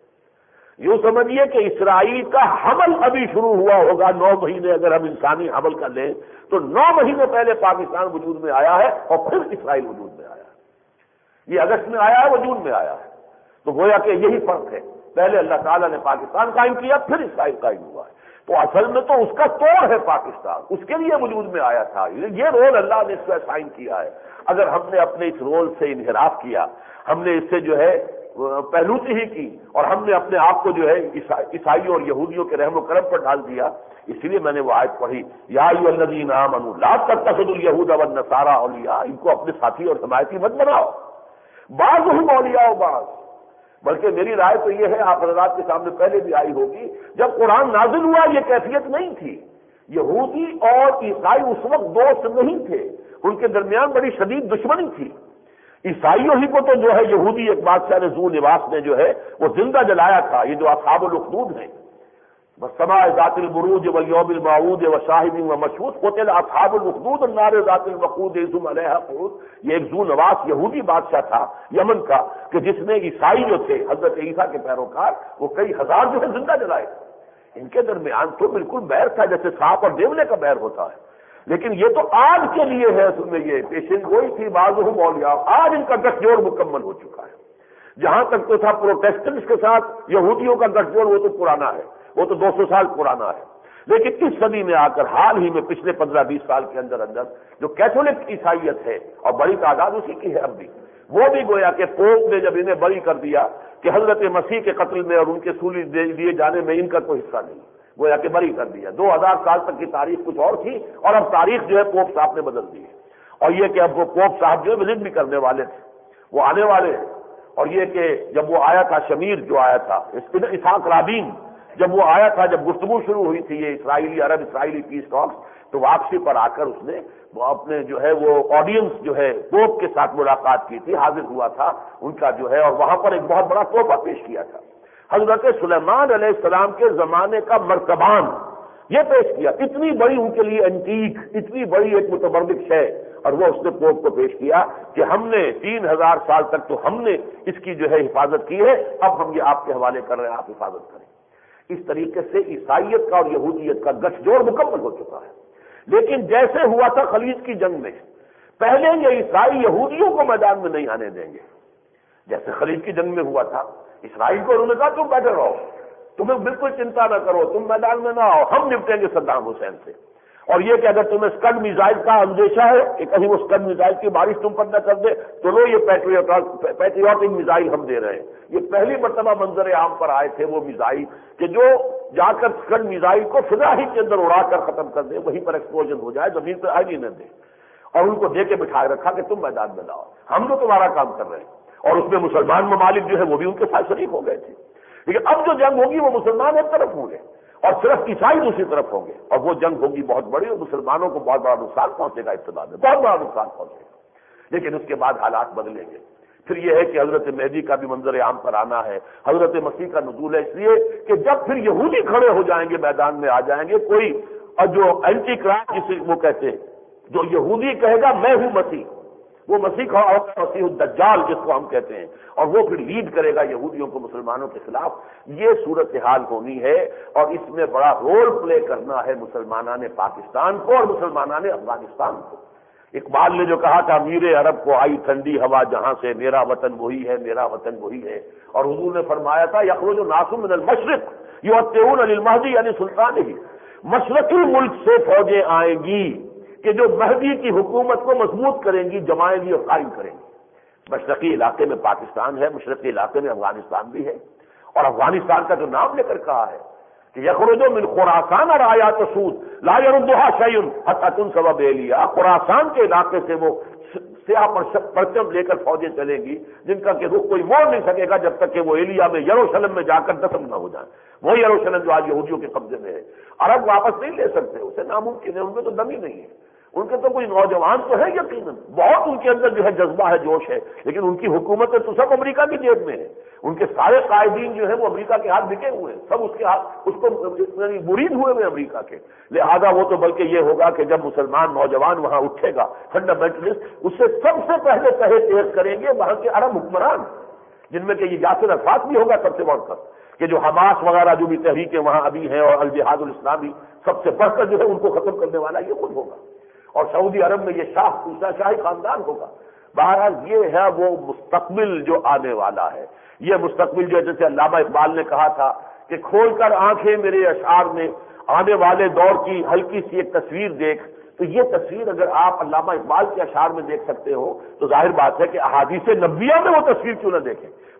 یوں سمجھیے کہ اسرائیل کا حمل ابھی شروع ہوا ہوگا. نو مہینے اگر ہم انسانی حمل کا لیں تو نو مہینے پہلے پاکستان وجود میں آیا ہے اور پھر اسرائیل وجود میں آیا ہے. یہ اگست میں آیا ہے، وجود میں آیا ہے. تو گویا کہ یہی فرق ہے، پہلے اللہ تعالیٰ نے پاکستان قائم کیا، پھر اسرائیل قائم ہوا ہے. تو اصل میں تو اس کا توڑ ہے پاکستان، اس کے لیے وجود میں آیا تھا. یہ رول اللہ نے اس کو اسائن کیا ہے. اگر ہم نے اپنے اس رول سے انحراف کیا، ہم نے اس سے جو ہے پہلوتی ہی کی، اور ہم نے اپنے آپ کو جو ہے عیسائیوں اور یہودیوں کے رحم و کرم پر ڈال دیا. اس لیے میں نے وہ آیت پڑھی، یا ایھا الذین آمنوا لا تتخذوا اليہود والنصارى اولیاء، ان کو اپنے ساتھی اور حمایتی مت بناؤ، بعضهم اولیاء بعض. بلکہ میری رائے تو یہ ہے، آپ حضرات کے سامنے پہلے بھی آئی ہوگی، جب قرآن نازل ہوا یہ کیفیت نہیں تھی. یہودی اور عیسائی اس وقت دوست نہیں تھے، ان کے درمیان بڑی شدید دشمنی تھی. عیسائیوں ہی کو تو جو ہے یہودی ایک بادشاہ نے ذو نواس نے جو ہے وہ زندہ جلایا تھا. یہ جو اصحاب الاخدود ہیں، والسماء ذات البروج والیوم الموعود وشاہد ومشہود، قتل اصحاب الاخدود النار ذات الوقود اذ هم علیہا قعود. یہ ایک ذو نواس یہودی بادشاہ تھا یمن کا، کہ جس نے عیسائی جو تھے حضرت عیسیٰ کے پیروکار، وہ کئی ہزار جو ہے زندہ جلائے. ان کے درمیان تو بالکل بیر تھا، جیسے سانپ اور دیولے کا بیر ہوتا ہے. لیکن یہ تو آج کے لیے ہے، اصل میں یہ پیشن گوئی تھی بعضهم اولیاء. آج ان کا گٹھ جوڑ مکمل ہو چکا ہے. جہاں تک تو تھا پروٹیسٹنٹس کے ساتھ یہودیوں کا گٹھ جوڑ، وہ تو پرانا ہے، وہ تو دو سو سال پرانا ہے. لیکن اس صدی میں آ کر حال ہی میں پچھلے پندرہ بیس سال کے اندر اندر جو کیتھولک عیسائیت ہے، اور بڑی تعداد اسی کی ہے اب بھی، وہ بھی گویا کہ پوپ نے جب انہیں بری کر دیا کہ حضرت مسیح کے قتل میں اور ان کے سولی دیے جانے میں ان کا کوئی حصہ نہیں، گویا کہ بری کر دیا. دو ہزار سال تک کی تاریخ کچھ اور تھی، اور اب تاریخ جو ہے پوپ صاحب نے بدل دی ہے. اور یہ کہ اب وہ پوپ صاحب جو ہے وزٹ بھی کرنے والے تھے، وہ آنے والے ہیں. اور یہ کہ جب وہ آیا تھا، شمیر جو آیا تھا، اسحاق رابین جب وہ آیا تھا، جب گفتگو شروع ہوئی تھی یہ اسرائیلی عرب اسرائیلی پیس ٹاکس، تو واپسی پر آ کر اس نے وہ اپنے جو ہے وہ آڈینس جو ہے پوپ کے ساتھ ملاقات کی تھی، حاضر ہوا تھا ان کا جو ہے، اور وہاں پر ایک بہت بڑا تحفہ پیش کیا تھا. حضرت سلیمان علیہ السلام کے زمانے کا مرتبان یہ پیش کیا، اتنی بڑی ان کے لیے انٹیک، اتنی بڑی ایک متبرک شے، اور وہ اس نے پوپ کو پیش کیا کہ ہم نے تین ہزار سال تک تو ہم نے اس کی جو ہے حفاظت کی ہے، اب ہم یہ آپ کے حوالے کر رہے ہیں، آپ حفاظت کریں. اس طریقے سے عیسائیت کا اور یہودیت کا گٹھ جوڑ مکمل ہو چکا ہے. لیکن جیسے ہوا تھا خلیج کی جنگ میں، پہلے یہ عیسائی یہودیوں کو میدان میں نہیں آنے دیں گے. جیسے خلیج کی جنگ میں ہوا تھا، اسرائیل کو انہوں نے کہا تم بیٹھے رہو، تمہیں بالکل چنتا نہ کرو، تم میدان میں نہ آؤ، ہم نپٹیں گے صدام حسین سے. اور یہ کہ اگر تمہیں اسکڈ میزائل کا اندیشہ ہے کہ کہیں وہ اسکڈ میزائل کی بارش تم پر نہ کر دے، تو لو یہ پیٹریوٹک میزائل ہم دے رہے ہیں. یہ پہلی مرتبہ منظر عام پر آئے تھے وہ میزائل کہ جو جا کر اسکڈ میزائل کو فضا ہی کے اندر اڑا کر ختم کر دے، وہیں پر ایکسپلوژن ہو جائے، زمین پہ آئی نہ دے. اور ان کو دے کے بٹھائے رکھا کہ تم میدان میں لاؤ، ہم تو تمہارا کام کر رہے ہیں. اور اس میں مسلمان ممالک جو ہے وہ بھی ان کے ساتھ شریک ہو گئے تھے. لیکن اب جو جنگ ہوگی وہ مسلمان ایک طرف ہوں گے اور صرف عیسائی دوسری طرف ہوں گے، اور وہ جنگ ہوگی بہت بڑی، اور مسلمانوں کو بہت بڑا نقصان پہنچے گا، ابتدا میں بہت بڑا نقصان پہنچے گا. لیکن اس کے بعد حالات بدلیں گے. پھر یہ ہے کہ حضرت مہدی کا بھی منظر عام پر آنا ہے، حضرت مسیح کا نزول ہے، اس لیے کہ جب پھر یہودی کھڑے ہو جائیں گے، میدان میں آ جائیں گے، کوئی اور جو اینٹی کرائسٹ جسے وہ کہتے ہیں، جو یہودی کہے گا میں ہوں مسیح، وہ مسیح کا مسیح الدجال جس کو ہم کہتے ہیں، اور وہ پھر لیڈ کرے گا یہودیوں کو مسلمانوں کے خلاف. یہ صورتحال ہونی ہے، اور اس میں بڑا رول پلے کرنا ہے مسلمانان نے پاکستان کو اور مسلمانان نے افغانستان کو. اقبال نے جو کہا تھا، امیر عرب کو آئی ٹھنڈی ہوا جہاں سے، میرا وطن وہی ہے، میرا وطن وہی ہے. اور حضور نے فرمایا تھا، یخرج الناس من المشرق یؤتون للمہدی یعنی سلطان ہی، مشرقی ملک سے فوجیں آئیں گی کہ جو مہدی کی حکومت کو مضبوط کریں گی، جمائیں گی اور قائم کریں گی. مشرقی علاقے میں پاکستان ہے، مشرقی علاقے میں افغانستان بھی ہے. اور افغانستان کا جو نام لے کر کہا ہے کہ یخرج من خراسان رایات سود لا یردها شیء حتی تنصب بإیلیا، خراسان کے علاقے سے وہ سیاہ پرچم لے کر فوجیں چلیں گی جن کا کہ رخ کوئی موڑ نہیں سکے گا جب تک کہ وہ ایلیا میں یروشلم میں جا کر دفن نہ ہو جائیں. وہ یروشلم جو آج یہودیوں کے قبضے میں ہے، عرب واپس نہیں لے سکتے، اسے ناممکن ہے، ان میں تو دم ہی نہیں ہے. ان کے تو کوئی نوجوان تو ہے یقیناً، بہت ان کے اندر جو ہے جذبہ ہے، جوش ہے، لیکن ان کی حکومتیں تو سب امریکہ کی جیب میں ہے. ان کے سارے قائدین جو ہیں وہ امریکہ کے ہاتھ بکے ہوئے ہیں، سب اس کے ہاتھ اس کو مرید ہوئے ہوئے امریکہ کے. لہذا وہ تو بلکہ یہ ہوگا کہ جب مسلمان نوجوان وہاں اٹھے گا فنڈامنٹلسٹ، اس سے سب سے پہلے تہے تیز کریں گے وہاں کے عرب حکمران، جن میں کہ یہ یاسر عرفات بھی ہوگا سب سے بڑھ کر، کہ جو حماس وغیرہ جو بھی تحریکیں وہاں ابھی ہیں، اور الجہاد الاسلامی، سب سے بڑھ کر جو ہے ان کو ختم کرنے والا یہ خود ہوگا. اور سعودی عرب میں یہ شاہ دوسرا شاہی خاندان ہوگا. بہرحال یہ ہے وہ مستقبل جو آنے والا ہے. یہ مستقبل جو جیسے علامہ اقبال نے کہا تھا کہ کھول کر آنکھیں میرے اشعار میں آنے والے دور کی ہلکی سی ایک تصویر دیکھ. تو یہ تصویر اگر آپ علامہ اقبال کے اشعار میں دیکھ سکتے ہو تو ظاہر بات ہے کہ احادیث نبویہ میں وہ تصویر کیوں نہ دیکھیں.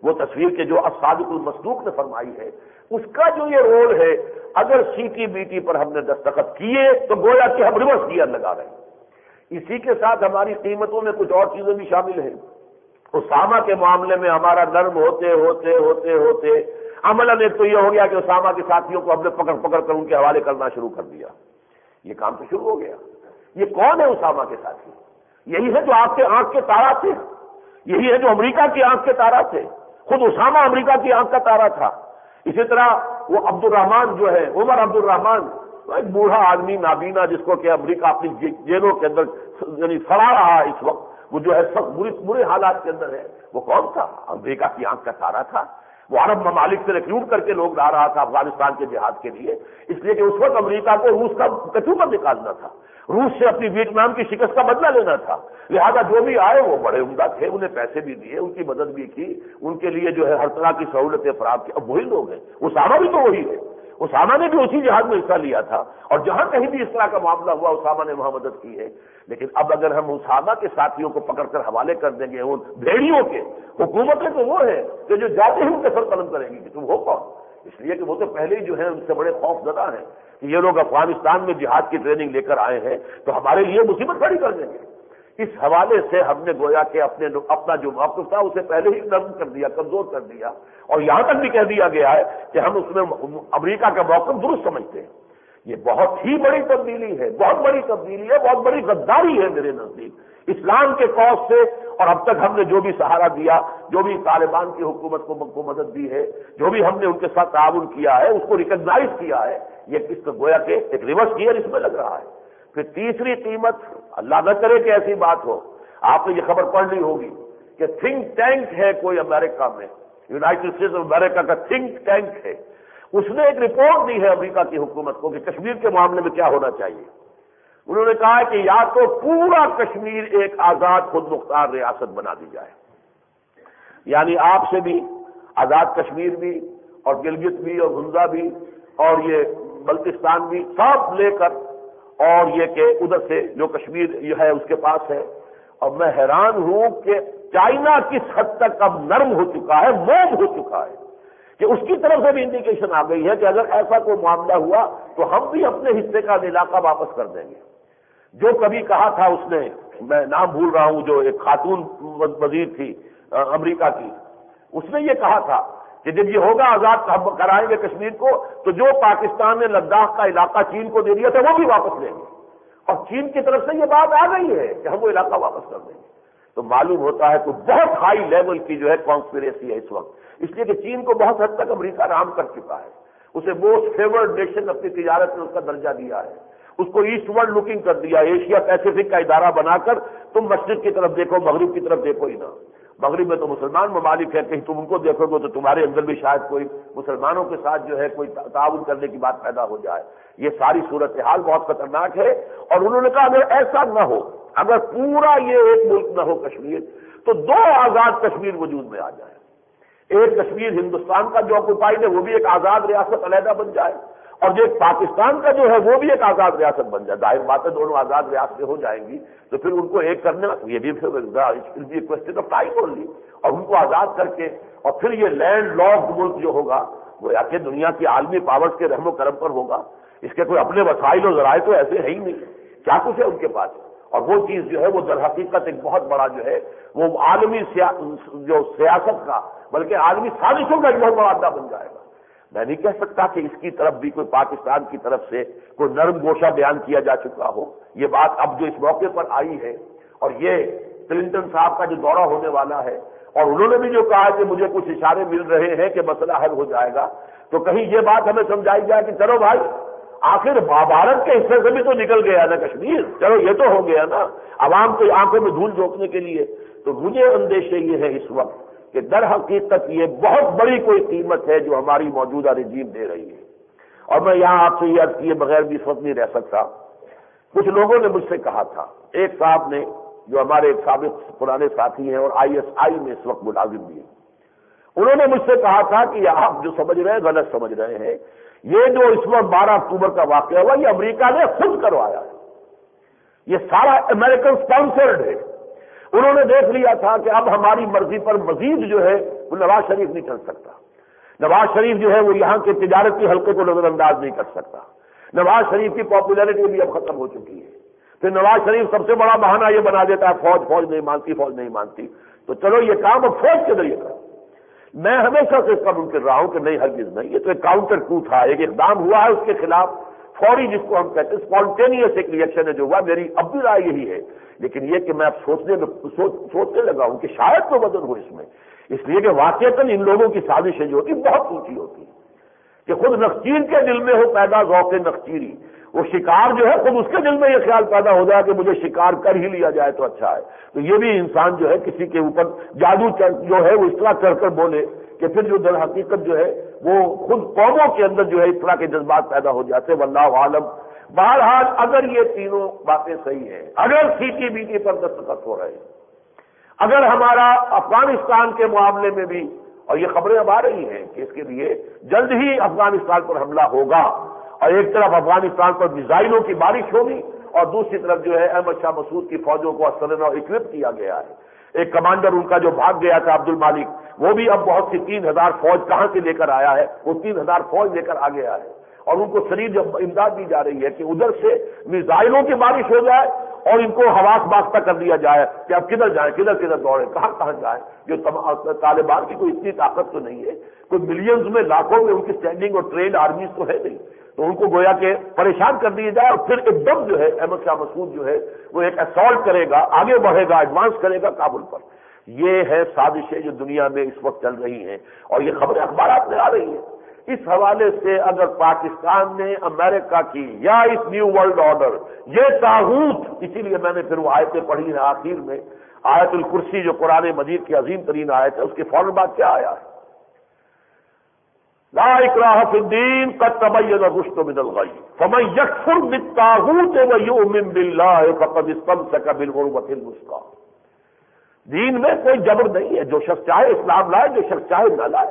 وہ تصویر کے جو الصادق المصدوق نے فرمائی ہے، اس کا جو یہ رول ہے، اگر سی ٹی بی ٹی پر ہم نے دستخط کیے تو گویا کہ ہم ریورس گیئر لگا رہے ہیں۔ اسی کے ساتھ ہماری قیمتوں میں کچھ اور چیزیں بھی شامل ہیں۔ اسامہ کے معاملے میں ہمارا نرم ہوتے ہوتے ہوتے ہوتے عملاً ایک تو یہ ہو گیا کہ اسامہ کے ساتھیوں کو ہم نے پکڑ پکڑ کر ان کے حوالے کرنا شروع کر دیا۔ یہ کام تو شروع ہو گیا۔ یہ کون ہے اسامہ کے ساتھی؟ یہی ہے جو آپ کے آنکھ کے تارا تھے، یہی ہے جو امریکہ کی آنکھ کے تارا تھے۔ خود اسامہ امریکہ کی آنکھ کا تارا تھا۔ اسی طرح وہ عبد الرحمان جو ہے، عمر عبد الرحمان، ایک بوڑھا آدمی نابینا جس کو کہ امریکہ اپنی جیلوں کے اندر یعنی سڑا رہا ہے اس وقت، وہ جو ہے سخت بری برے حالات کے اندر ہے، وہ کون تھا؟ امریکہ کی آنکھ کا تارا تھا۔ وہ عرب ممالک سے ریکروٹ کر کے لوگ لا رہا تھا افغانستان کے جہاد کے لیے، اس لیے کہ اس وقت امریکہ کو روس کا کچوبر نکالنا تھا، روس سے اپنی ویتنام کی شکست کا بدلہ لینا تھا۔ لہذا جو بھی آئے وہ بڑے عمدہ تھے، انہیں پیسے بھی دیے، ان کی مدد بھی کی، ان کے لیے جو ہے ہر طرح کی سہولتیں فراہم کی۔ اب وہی لوگ ہیں، اسامہ بھی تو وہی ہے، اسامہ نے بھی اسی جہاد میں حصہ لیا تھا، اور جہاں کہیں بھی اس طرح کا معاملہ ہوا اسامہ نے وہاں مدد کی ہے۔ لیکن اب اگر ہم اسامہ کے ساتھیوں کو پکڑ کر حوالے کر دیں گے ان بھیڑیوں کے، حکومتیں تو وہ ہیں کہ جو جاتے ہی ان کے سر قلم کریں گی کہ تم ہو کون، اس لیے کہ وہ تو پہلے ہی جو ہے ان سے بڑے خوف زدہ ہیں کہ یہ لوگ افغانستان میں جہاد کی ٹریننگ لے کر آئے ہیں تو ہمارے لیے مصیبت کھڑی کر دیں گے۔ اس حوالے سے ہم نے گویا کہ اپنے اپنا جو موقف تھا اسے پہلے ہی نرم کر دیا، کمزور کر دیا، اور یہاں تک بھی کہہ دیا گیا ہے کہ ہم اس میں امریکہ کا موقف درست سمجھتے ہیں۔ یہ بہت ہی بڑی تبدیلی ہے، بہت بڑی تبدیلی ہے، بہت بڑی غداری ہے میرے نزدیک اسلام کے کوس سے۔ اور اب تک ہم نے جو بھی سہارا دیا، جو بھی طالبان کی حکومت کو مدد دی ہے، جو بھی ہم نے ان کے ساتھ تعاون کیا ہے، اس کو ریکگنائز کیا ہے، یہ کس کا گویا کہ ایک ریورس گیئر اس میں لگ رہا ہے۔ پھر تیسری قیمت، اللہ نہ کرے کہ ایسی بات ہو، آپ نے یہ خبر پڑھ لی ہوگی کہ تھنک ٹینک ہے کوئی امریکہ میں، یونائٹڈ اسٹیٹس آف امریکہ کا تھنک ٹینک ہے، اس نے ایک رپورٹ دی ہے امریکہ کی حکومت کو کہ کشمیر کے معاملے میں کیا ہونا چاہیے۔ انہوں نے کہا کہ یا تو پورا کشمیر ایک آزاد خود مختار ریاست بنا دی جائے، یعنی آپ سے بھی آزاد کشمیر بھی اور گلگت بھی اور گنزا بھی اور یہ بلتستان بھی سب لے کر، اور یہ کہ ادھر سے جو کشمیر جو ہے اس کے پاس ہے۔ اور میں حیران ہوں کہ چائنا کس حد تک اب نرم ہو چکا ہے، موم ہو چکا ہے، کہ اس کی طرف سے بھی انڈیکیشن آ گئی ہے کہ اگر ایسا کوئی معاملہ ہوا تو ہم بھی اپنے حصے کا علاقہ واپس کر دیں گے۔ جو کبھی کہا تھا اس نے، میں نام بھول رہا ہوں، جو ایک خاتون وزیر تھی امریکہ کی، اس نے یہ کہا تھا کہ جب یہ ہوگا آزاد ہم کرائیں گے کشمیر کو تو جو پاکستان نے لداخ کا علاقہ چین کو دے دیا تھا وہ بھی واپس لیں گے، اور چین کی طرف سے یہ بات آ گئی ہے کہ ہم وہ علاقہ واپس کر دیں گے۔ تو معلوم ہوتا ہے کہ بہت ہائی لیول کی جو ہے کانسپریسی ہے اس وقت، اس لیے کہ چین کو بہت حد تک امریکہ رام کر چکا ہے، اسے موسٹ فیورڈ نیشن اپنی تجارت میں اس کا درجہ دیا ہے، اس کو ایسٹ ورلڈ لوکنگ کر دیا، ایشیا پیسیفک کا ادارہ بنا کر تم مشرق کی طرف دیکھو، مغرب کی طرف دیکھو ہی نہ۔ مغرب میں تو مسلمان ممالک ہیں، کہیں تم ان کو دیکھو گے تو تمہارے اندر بھی شاید کوئی مسلمانوں کے ساتھ جو ہے کوئی تعاون کرنے کی بات پیدا ہو جائے۔ یہ ساری صورتحال بہت خطرناک ہے، اور انہوں نے کہا اگر ایسا نہ ہو، اگر پورا یہ ایک ملک نہ ہو کشمیر، تو دو آزاد کشمیر وجود میں آ جائے، ایک کشمیر ہندوستان کا جو آکوپائڈ ہے وہ بھی ایک آزاد ریاست علیحدہ بن جائے، اور جو ایک پاکستان کا جو ہے وہ بھی ایک آزاد ریاست بن جائے۔ ظاہر بات ہے دونوں آزاد ریاستیں ہو جائیں گی تو پھر ان کو ایک کرنے یہ بھی کوشچن آف ٹائم اونلی، اور ان کو آزاد کر کے اور پھر یہ لینڈ لاکڈ ملک جو ہوگا وہ یا کہ دنیا کی عالمی پاورز کے رحم و کرم پر ہوگا، اس کے کوئی اپنے وسائل و ذرائع تو ایسے ہے ہی نہیں، کیا کچھ ہے ان کے پاس، اور وہ چیز جو ہے وہ در حقیقت ایک بہت بڑا جو ہے وہ عالمی جو سیاست کا بلکہ عالمی سازشوں کا ایک بہت بڑا اڈا بن جائے گا۔ میں نہیں کہہ سکتا کہ اس کی طرف بھی کوئی پاکستان کی طرف سے کوئی نرم گوشہ بیان کیا جا چکا ہو، یہ بات اب جو اس موقع پر آئی ہے، اور یہ کلنٹن صاحب کا جو دورہ ہونے والا ہے، اور انہوں نے بھی جو کہا کہ مجھے کچھ اشارے مل رہے ہیں کہ مسئلہ حل ہو جائے گا، تو کہیں یہ بات ہمیں سمجھائی جائے کہ چلو بھائی آخر بھارت کے حصے سے بھی تو نکل گیا نا کشمیر، چلو یہ تو ہو گیا نا عوام کی آنکھوں میں دھول جھونکنے کے لیے۔ تو مجھے اندیشے یہ ہے اس وقت کہ در حقیقت یہ بہت بڑی کوئی قیمت ہے جو ہماری موجودہ رجیم دے رہی ہے، اور میں یہاں آپ سے یہ عرض کیے بغیر بھی اس وقت نہیں رہ سکتا۔ کچھ لوگوں نے مجھ سے کہا تھا، ایک صاحب نے جو ہمارے ایک سابق پرانے ساتھی ہیں اور آئی ایس آئی میں اس وقت ملازم بھی ہیں، انہوں نے مجھ سے کہا تھا کہ آپ جو سمجھ رہے ہیں غلط سمجھ رہے ہیں، یہ جو اس وقت بارہ اکتوبر کا واقعہ ہوا یہ امریکہ نے خود کروایا ہے، یہ سارا امریکن اسپانسرڈ ہے۔ انہوں نے دیکھ لیا تھا کہ اب ہماری مرضی پر مزید جو ہے وہ نواز شریف نہیں چل سکتا. نواز شریف جو ہے وہ یہاں کے تجارتی حلقے کو نظر انداز نہیں کر سکتا. نواز شریف کی پاپولیرٹی بھی اب ختم ہو چکی ہے. پھر نواز شریف سب سے بڑا بہانہ یہ بنا دیتا ہے فوج فوج نہیں مانتی فوج نہیں مانتی. تو چلو یہ کام اب فوج کے ذریعے کرو. میں ہمیشہ سے اس کا منکر رہا ہوں کہ نہیں ہرگز نہیں. یہ تو ایک کاؤنٹر ٹو تھا, ایک اقدام ہوا ہے اس کے خلاف فوری, جس کو ہم کہتے ہیں اسپونٹینیس ایک ریئیکشن ہے جو ہوا. میری اب بھی رائے یہی ہے, لیکن یہ کہ میں اب سوچنے سوچ, سوچنے لگا ہوں کہ شاید تو بدل ہو اس میں, اس لیے کہ واقعتاً ان لوگوں کی سازشیں جو ہوتی بہت اونچی ہوتی ہیں کہ خود نخچیر کے دل میں ہو پیدا ذوق نخچیری, وہ شکار جو ہے خود اس کے دل میں یہ خیال پیدا ہو جائے کہ مجھے شکار کر ہی لیا جائے تو اچھا ہے. تو یہ بھی انسان جو ہے کسی کے اوپر جادو جو ہے وہ اس طرح کر کر بولے کہ پھر جو در حقیقت جو ہے وہ خود قوموں کے اندر جو ہے اس طرح کے جذبات پیدا ہو جاتے. واللہ عالم. بہرحال اگر یہ تینوں باتیں صحیح ہیں, اگر سی ٹی بی ٹی پر دستخط ہو رہے ہیں, اگر ہمارا افغانستان کے معاملے میں بھی, اور یہ خبریں اب آ رہی ہیں کہ اس کے لیے جلد ہی افغانستان پر حملہ ہوگا, اور ایک طرف افغانستان پر میزائلوں کی بارش ہوگی اور دوسری طرف جو ہے احمد شاہ مسعود کی فوجوں کو اسلحہ اور اکوپ کیا گیا ہے. ایک کمانڈر ان کا جو بھاگ گیا تھا عبد المالک, وہ بھی اب بہت سی تین ہزار فوج کہاں سے لے کر آیا ہے, وہ تین ہزار فوج لے کر آ گیا ہے, اور ان کو شدید جب امداد دی جا رہی ہے کہ ادھر سے میزائلوں کی بارش ہو جائے اور ان کو حواس باختہ کر دیا جائے کہ اب کدھر جائیں کدھر کدھر دوڑیں کہاں کہاں جائیں. جو طالبان کی کوئی اتنی طاقت تو نہیں ہے, کوئی ملینز میں لاکھوں میں ان کی اسٹینڈنگ اور ٹرینڈ آرمیز تو ہے نہیں, تو ان کو گویا کہ پریشان کر دیے جائے اور پھر ایک دم جو ہے احمد شاہ مسعود جو ہے وہ ایک اسالٹ کرے گا, آگے بڑھے گا, ایڈوانس کرے گا کابل پر. یہ ہے سازشیں جو دنیا میں اس وقت چل رہی ہیں, اور یہ خبریں اخبارات میں آ رہی ہیں. اس حوالے سے اگر پاکستان نے امریکہ کی یا اس نیو ورلڈ آرڈر, یہ طاغوت, اسی لیے میں نے پھر وہ آیتیں پڑھی ہیں آخر میں, آیت الکرسی جو قرآن مجید کی عظیم ترین آیت ہے, اس کے فوراً بعد کیا آیا ہے؟ لا اکراہ فی الدین قد تبین الرشد من الغی فمن یکفر بالطاغوت ویؤمن باللہ فقد استمسک بالعروۃ الوثقی. دین میں کوئی جبر نہیں ہے, جو شخص چاہے اسلام لائے, جو شخص چاہے نہ لائے.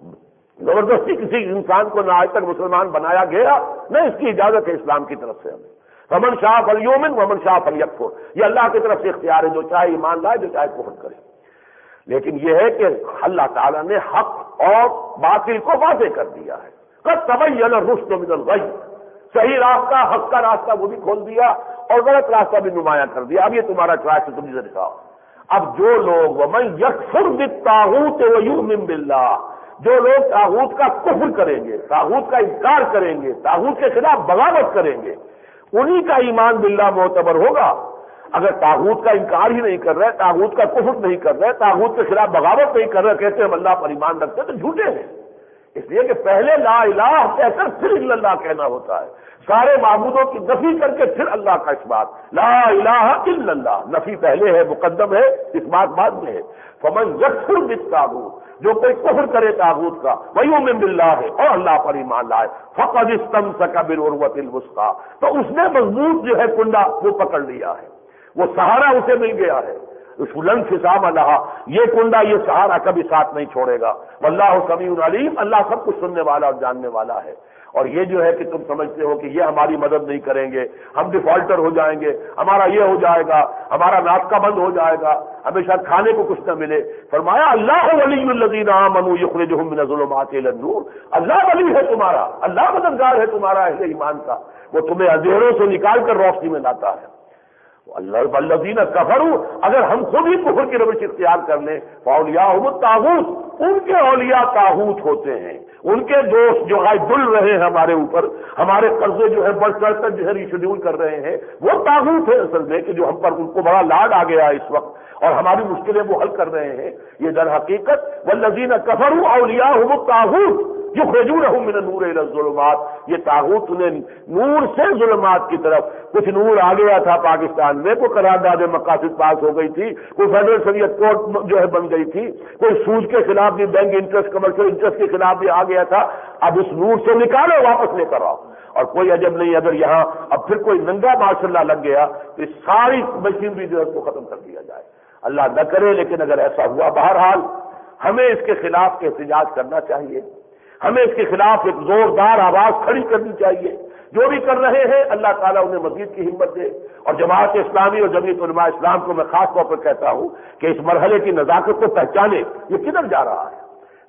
زبردستی کسی انسان کو نہ آج تک مسلمان بنایا گیا, نہ اس کی اجازت ہے اسلام کی طرف سے ہمیں. فمن شاء فلیؤمن ومن شاء فلیکفر, یہ اللہ کی طرف سے اختیار ہے, جو چاہے ایمان لائے, جو چاہے کفر کرے. لیکن یہ ہے کہ اللہ تعالیٰ نے حق اور باطل کو واضح کر دیا ہے. قد تبین الرشد من الغی, صحیح راستہ, حق کا راستہ وہ بھی کھول دیا اور غلط راستہ بھی نمایاں کر دیا. اب یہ تمہارا چوائس ہے, تم مجھے دکھاؤ. اب جو لوگ ومن یکفر بالطاغوت ویؤمن باللہ, جو لوگ طاغوت کا کفر کریں گے, طاغوت کا انکار کریں گے, طاغوت کے خلاف بغاوت کریں گے, انہی کا ایمان باللہ معتبر ہوگا. اگر طاغوت کا انکار ہی نہیں کر رہے, طاغوت کا کفر نہیں کر رہے, طاغوت کے خلاف بغاوت نہیں کر رہے, کہتے ہیں اللہ پر ایمان رکھتے, تو جھوٹے ہیں. اس لیے کہ پہلے لا الہ کہہ کر پھر الا اللہ کہنا ہوتا ہے. سارے معبودوں کی نفی کر کے پھر اللہ کا اس بات, لا الہ الا اللہ, نفی پہلے ہے, مقدم ہے, اس بات بعد میں ہے. فمن یکفر بالطاغوت, جو کوئی کفر کرے طاغوت کا, ویؤمن باللہ ہے, اور اللہ پر ایمان لائے, فقد استمسک بالعروۃ الوثقی, تو اس نے مضبوط جو ہے کنڈا وہ پکڑ لیا ہے, وہ سہارا اسے مل گیا ہے. لن فسام لہا, یہ کنڈا, یہ سہارا کبھی ساتھ نہیں چھوڑے گا. واللہ سمیع علیم, اللہ سب کچھ سننے والا اور جاننے والا ہے. اور یہ جو ہے کہ تم سمجھتے ہو کہ یہ ہماری مدد نہیں کریں گے, ہم ڈیفالٹر ہو جائیں گے, ہمارا یہ ہو جائے گا, ہمارا ناشتہ بند ہو جائے گا, ہمیں شاید کھانے کو کچھ نہ ملے. فرمایا اللہ ولی الذین آمنوا یخرجہم من الظلمات الی النور, اللہ ولی ہے تمہارا, اللہ مددگار ہے تمہارا اہل ایمان کا, وہ تمہیں اندھیروں سے نکال کر روشنی میں لاتا ہے. اللہ والذین کفروا, اگر ہم خود ہی کفر کی روش اختیار کر لیں, فاولیاءہم الطاغوت, ان کے اولیاء طاغوت ہوتے ہیں, ان کے دوست جو ہے دل رہے ہیں ہمارے اوپر, ہمارے قرضے جو ہے بڑھ چڑھ کر جو ہے ریشیڈیول کر رہے ہیں, وہ طاغوت ہے اصل میں, کہ جو ہم پر ان کو بڑا لاڈ آ گیا اس وقت اور ہماری مشکلیں وہ حل کر رہے ہیں. یہ در حقیقت والذین کفروا اولیاءہم الطاغوت یخرجونہم من النور الی الظلمات, یہ طاغوت انہیں نور سے ظلمات کی طرف, کچھ نور آ گیا تھا پاکستان میں, کوئی قرارداد مقاصد پاس ہو گئی تھی, کوئی فیڈرل شریعت کورٹ جو ہے بن گئی تھی, کوئی سود کے خلاف بھی, بینک انٹرسٹ, کمرشل انٹرسٹ کے خلاف بھی آ گیا تھا. اب اس نور سے نکالو, واپس لے کر آؤ. اور کوئی عجب نہیں اگر یہاں اب پھر کوئی ننگا ماشاء اللہ لگ گیا تو اس ساری مشینری جو ہے اس کو ختم کر دیا جائے. اللہ نہ کرے, لیکن اگر ایسا ہوا, بہرحال ہمیں اس کے خلاف احتجاج کرنا چاہیے, ہمیں اس کے خلاف ایک زوردار آواز کھڑی کرنی چاہیے. جو بھی کر رہے ہیں اللہ تعالیٰ انہیں مزید کی ہمت دے. اور جماعت اسلامی اور جمعیت علماء اسلام کو میں خاص طور پر کہتا ہوں کہ اس مرحلے کی نزاکت کو پہچانے, یہ کدھر جا رہا ہے.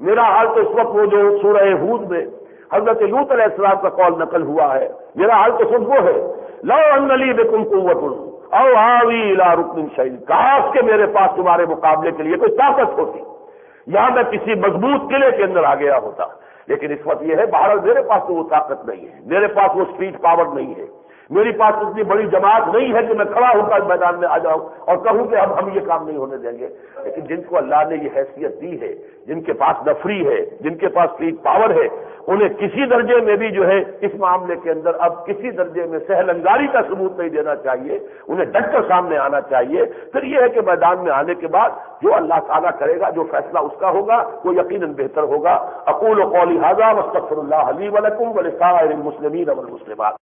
میرا حال تو اس وقت وہ جو سورہ ہود میں حضرت لوط علیہ السلام کا قول نقل ہوا ہے، میرا حال تو خود وہ ہے، لو ان لی بکم قوت او آوی الی رکن شدید، کاش کہ میرے پاس تمہارے مقابلے کے لیے کوئی طاقت ہوتی، یہاں میں کسی مضبوط قلعے کے اندر آ گیا ہوتا، لیکن اس وقت یہ ہے بہرحال میرے پاس تو وہ طاقت نہیں ہے، میرے پاس وہ اسپیڈ پاور نہیں ہے، میری پاس اتنی بڑی جماعت نہیں ہے کہ میں کھڑا ہو کر میدان میں آ جاؤں اور کہوں کہ اب ہم یہ کام نہیں ہونے دیں گے۔ لیکن جن کو اللہ نے یہ حیثیت دی ہے، جن کے پاس نفری ہے، جن کے پاس اسپیڈ پاور ہے، انہیں کسی درجے میں بھی جو ہے اس معاملے کے اندر اب کسی درجے میں سہل انگاری کا ثبوت نہیں دینا چاہیے، انہیں ڈٹ کر سامنے آنا چاہیے۔ پھر یہ ہے کہ میدان میں آنے کے بعد جو اللہ تعالیٰ کرے گا، جو فیصلہ اس کا ہوگا وہ یقیناً بہتر ہوگا۔ اقول قولی ھذا واستغفر اللہ لی ولکم ولسائر المسلمین والمسلمات۔